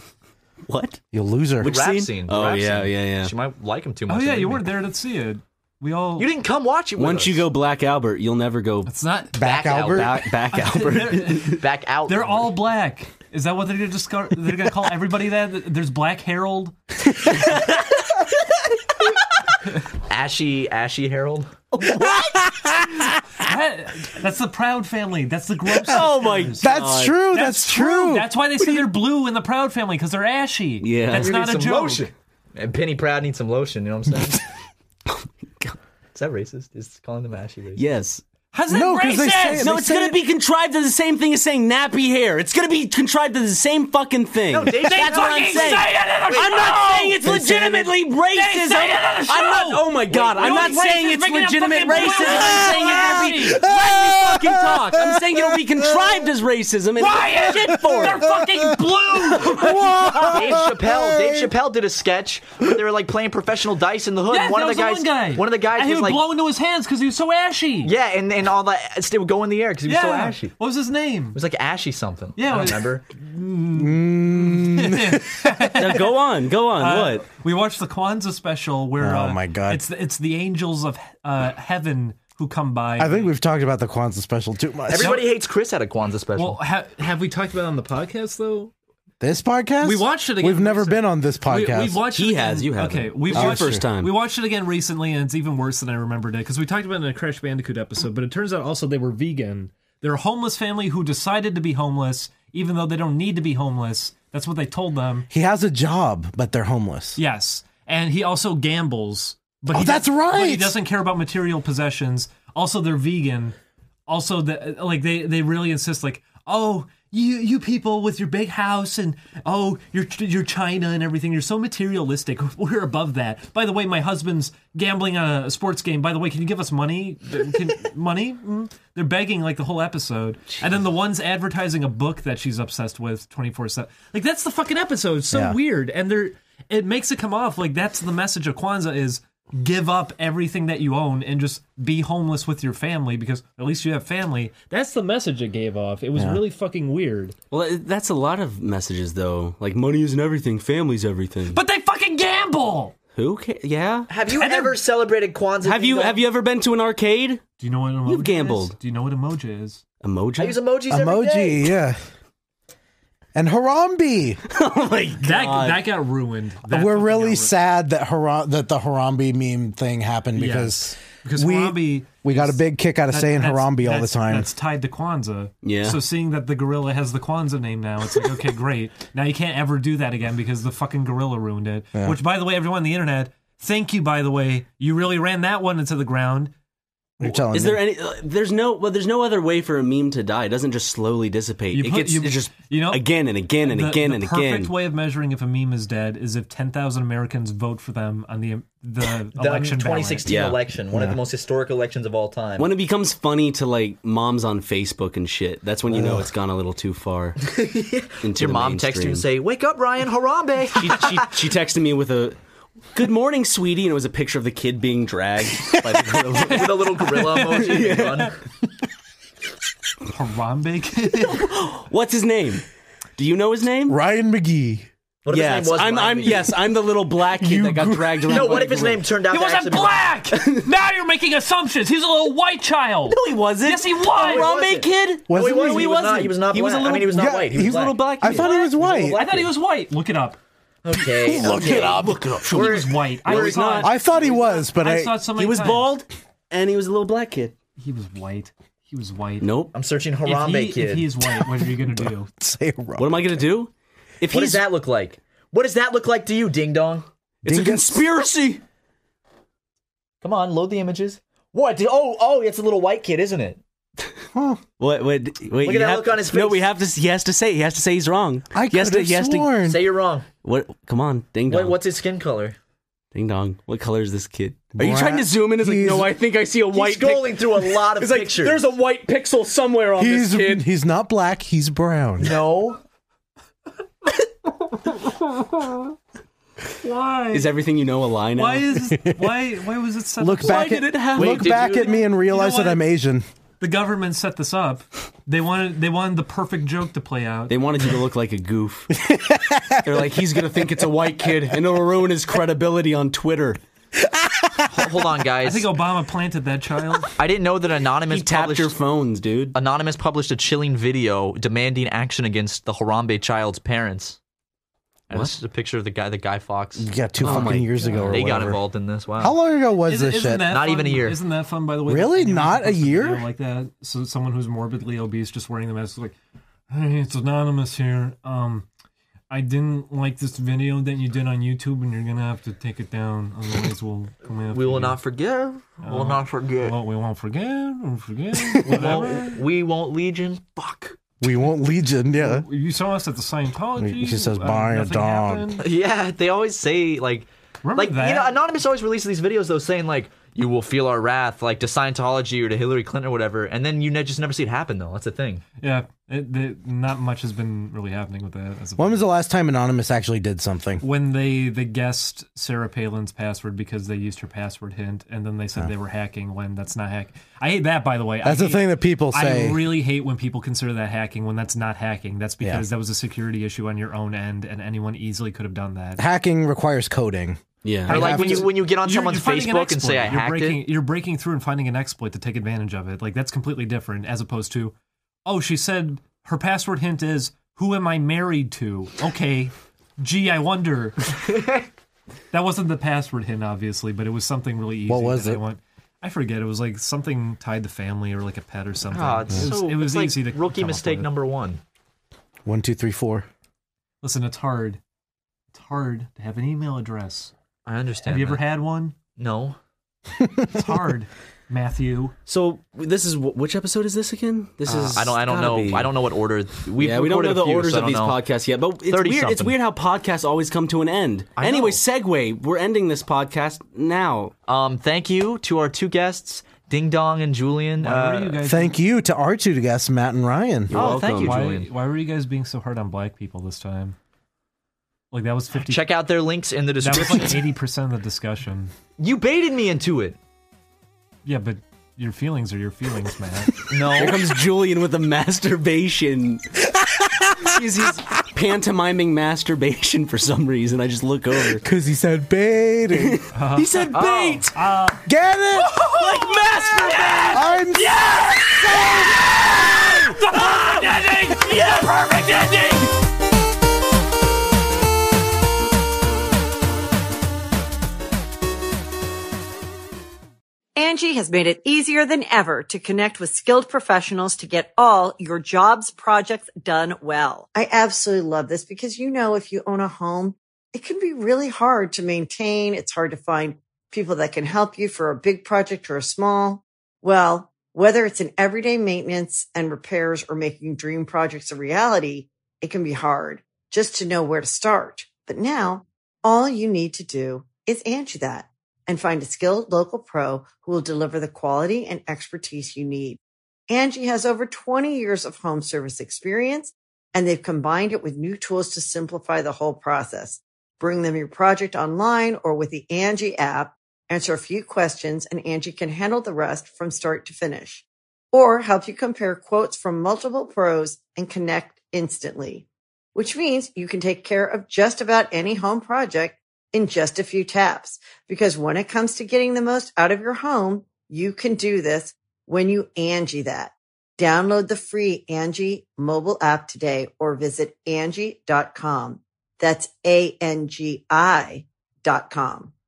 What?
You loser.
The rap
scene?
scene. the
Oh,
rap
yeah,
scene.
yeah, yeah.
She might like him too
Oh
much.
yeah,
to
you
leave
weren't
me.
there to see it.
You didn't come watch it with
Once
us.
you go Black Albert, you'll never go
It's not
Back Albert.
back Albert.
back out.
They're all black. Is that what they're going to They're going to call everybody that? There's Black Harold.
Ashy Harold.
That's the Proud family. That's the gross.
Oh my!
That's true. That's true.
That's why they say they're blue in the Proud family, because they're ashy.
Yeah.
That's
We
not
need
a
some
joke.
lotion. And Penny Proud needs some lotion. You know what I'm saying?
Oh my God.
Is that racist? Is calling them ashy racist?
Yes.
How's that
No, 'cause they say
racist?
it.
No, it's going to be contrived as the same thing as saying nappy hair. It's going to be contrived as the same fucking thing.
No, Dave,
That's what I'm saying. I'm not saying it's legitimately racism. I'm not. Oh my God! I'm not saying it's legitimate racism. I'm saying it. Let me fucking talk. I'm saying it'll be contrived as racism. And
Ryan,
shit for
they're
it.
fucking blue.
Dave Chappelle did a sketch where they were like playing professional dice in the hood.
Yeah,
and one
that
of the
was
guys,
one guy.
one of the guys
and he
was
would
like,
blow into his hands because he was so ashy.
yeah, and all that it would go in the air because he was so ashy. It
What was his name?
was like ashy something.
Yeah,
I
it
don't
was-
remember.
Now, go on. What?
We watched the Kwanzaa special where
Oh, my God.
it's the angels of heaven who come by.
I think we've talked about the Kwanzaa special too much.
Everybody hates Chris at a Kwanzaa special.
Well, have we talked about it on the podcast though?
This podcast?
We watched it again.
We've never been on this podcast.
We've watched
He
it again.
has, you haven't.
Okay, we
It's your
watched
first time.
We watched it again recently, and it's even worse than I remembered it because we talked about it in a Crash Bandicoot episode. But it turns out also they were vegan. They're a homeless family who decided to be homeless, even though they don't need to be homeless. That's what they told them.
He has a job, but they're homeless.
Yes, and he also gambles. But
Oh,
he
that's
But he
right.
doesn't care about material possessions. Also, they're vegan. Also, they really insist like, oh, you people with your big house and oh, your China and everything. You're so materialistic. We're above that. By the way, my husband's gambling on a sports game. By the way, can you give us money? Money? They're begging like the whole episode. And then the one's advertising a book that she's obsessed with 24/7. Like that's the fucking episode. It's so
Yeah.
weird. And it makes it come off like that's the message of Kwanzaa is give up everything that you own and just be homeless with your family because at least you have family. That's the message it gave off. It was really fucking weird.
Well, that's a lot of messages, though. Like, money isn't everything, family's everything.
But they fucking gamble!
Who cares? Yeah.
Have you ever celebrated Kwanzaa?
Have you ever been to an arcade?
Do you know what emoji
You've gambled.
is? Do you know what emoji is?
Emoji?
I use emojis every day.
Emoji, yeah. And Harambe.
Oh my God.
That got ruined. That
We're
fucking got
really
ruined.
sad that the Harambe meme thing happened because
Because Harambe
we got a big kick out of saying
that's-
Harambe all the
that's-
time.
That's tied to Kwanzaa.
Yeah.
So seeing that the gorilla has the Kwanzaa name now, it's like, okay, great. Now you can't ever do that again because the fucking gorilla ruined it.
Yeah.
Which, by the way, everyone on the internet, thank you, by the way. You really ran that one into the ground.
You're telling
Is
me.
there any? There's no other way for a meme to die. It doesn't just slowly dissipate. It's just again and again and again and
the
again.
perfect way of measuring if a meme is dead is if 10,000 Americans vote for them on the election
2016
Yeah.
election, one of the most historic elections of all time.
When it becomes funny to like moms on Facebook and shit, that's when you know it's gone a little too far. Into
Your
the
mom texts you
mainstream.
and say, "Wake up, Ryan, Harambe."
she texted me with a "Good morning, sweetie," and it was a picture of the kid being dragged by the gorilla.
With a little gorilla emoji.
ballot. Harambe kid?
What's his name? Do you know his name?
Ryan McGee.
What if
Yes,
his name was
I'm
Ryan McGee?
yes, I'm the little black kid that got dragged around.
No,
by
what
a
if his
gorilla.
name turned out
He
to
wasn't
actually be
black! Now you're making assumptions. He's a little white child.
No, he wasn't.
Yes, he was.
Harambe
wasn't.
kid.
No, he
Wasn't
wasn't.
he?
He was not. He was not
He was
black.
a little-
I mean, he was not
yeah,
white. He
He
was
was a little black.
I
Kid.
thought he was white.
I thought he was white. Look it up.
Okay.
Look it up.
Look it up.
He was white. I
he's
saw
not.
it.
I thought he was, but
I saw it so many
He was
times.
bald, and he was a little black kid.
He was white. He was white.
Nope.
I'm searching
If
Harambe kid.
if he's white, what are you gonna do?
say wrong.
What am I gonna do? If
What
he's
does that look like? What does that look like to you, Ding Dong?
it's a
Dingus?
conspiracy.
Come on, load the images. What? Oh, it's a little white kid, isn't it?
Wait.
Look at
you
that
have-
look on his
No,
face.
we have to. He has to say he's wrong.
I
He has
could
to-
have sworn.
Say you're wrong.
What? Come on, ding dong.
What's his skin color?
Ding dong. What color is this kid? Are you
Black.
trying to zoom in? It's like,
He's-
no, I think I see a
He's
white.
scrolling through a lot of
It's like
pictures.
there's a white pixel somewhere on this kid.
He's not black. He's brown.
No.
Why?
Is everything you know a lie now?
Why is why was it set
Look
up?
back
did
at
it happen?
look
Wait, did
back
you-
at me and realize
what?
that I'm Asian.
The government set this up. They wanted the perfect joke to play out.
They wanted you to look like a goof. They're like, he's gonna think it's a white kid, and it'll ruin his credibility on Twitter.
Hold on, guys.
I think Obama planted that child.
I didn't know that Anonymous
tapped your phones, dude.
Anonymous published a chilling video demanding action against the Harambe child's parents. And this is a picture of the Guy Fawkes.
Yeah, 2 fucking years ago. Or
they got
whatever.
Involved in this. Wow.
How long ago was this shit?
Not even a year.
Isn't that fun, by the way?
Really? Not a year?
Like that. So someone who's morbidly obese just wearing the mask is like, hey, it's Anonymous here. I didn't like this video that you did on YouTube, and you're gonna have to take it down. Otherwise, we'll come after
We will
you.
not forgive. We'll not forget.
Well, we won't forget. We'll forget. Whatever.
We won't Legion. Fuck.
We won't Legion, yeah.
You saw us at the Scientology.
She says, buy a
nothing
dog.
happened.
Yeah, they always say, like...
Remember that?
You know, Anonymous always releases these videos, though, saying, like, you will feel our wrath, like, to Scientology or to Hillary Clinton or whatever, and then you just never see it happen, though. That's the thing.
Yeah, not much has been really happening with that.
When was the last time Anonymous actually did something?
When they guessed Sarah Palin's password because they used her password hint, and then they said they were hacking when that's not hacking. I hate that, by the way.
That's the thing that people say.
I really hate when people consider that hacking when that's not hacking. That's because that was a security issue on your own end, and anyone easily could have done that.
Hacking requires coding.
Yeah, or like when you get on someone's Facebook and say I hacked it.
You're breaking through and finding an exploit to take advantage of it. Like that's completely different as opposed to, oh, she said her password hint is who am I married to? Okay, gee, I wonder. That wasn't the password hint, obviously, but it was something really easy.
What was it?
I forget. It was like something tied to family or like a pet or something.
Oh, it was
like easy to
rookie mistake number 1.
1, 2, 3, 4.
Listen, it's hard. It's hard to have an email address.
I understand.
Have you ever had one?
No.
It's hard, Matthew.
So this is which episode is this again? This is
I don't know. I don't know what order.
We don't know the orders of these podcasts yet. But it's weird. It's weird how podcasts always come to an end. Anyway, segue. We're ending this podcast now.
Thank you to our 2 guests, Ding Dong and Julian.
Thank you to our 2 guests, Matt and Ryan.
You're welcome. Thank you, Julian.
Why were you guys being so hard on black people this time? Like that was 50.
Check out their links in the description.
That was like 80% of the discussion.
You baited me into it.
Yeah, but your feelings are your feelings, Matt.
No.
Here comes Julian with a masturbation. he's pantomiming masturbation for some reason. I just look over.
Because he said baiting.
He said bait!
Get it?
Like masturbate!
I'm
The perfect ending! The perfect ending!
Angie has made it easier than ever to connect with skilled professionals to get all your jobs projects done well. I absolutely love this because, you know, if you own a home, it can be really hard to maintain. It's hard to find people that can help you for a big project or a small. Well, whether it's in everyday maintenance and repairs or making dream projects a reality, it can be hard just to know where to start. But now all you need to do is Angie that and find a skilled local pro who will deliver the quality and expertise you need. Angie has over 20 years of home service experience, and they've combined it with new tools to simplify the whole process. Bring them your project online or with the Angie app, answer a few questions, and Angie can handle the rest from start to finish. Or help you compare quotes from multiple pros and connect instantly, which means you can take care of just about any home project in just a few taps. Because when it comes to getting the most out of your home, you can do this when you Angie that. Download the free Angie mobile app today or visit Angie.com. That's ANGI.com.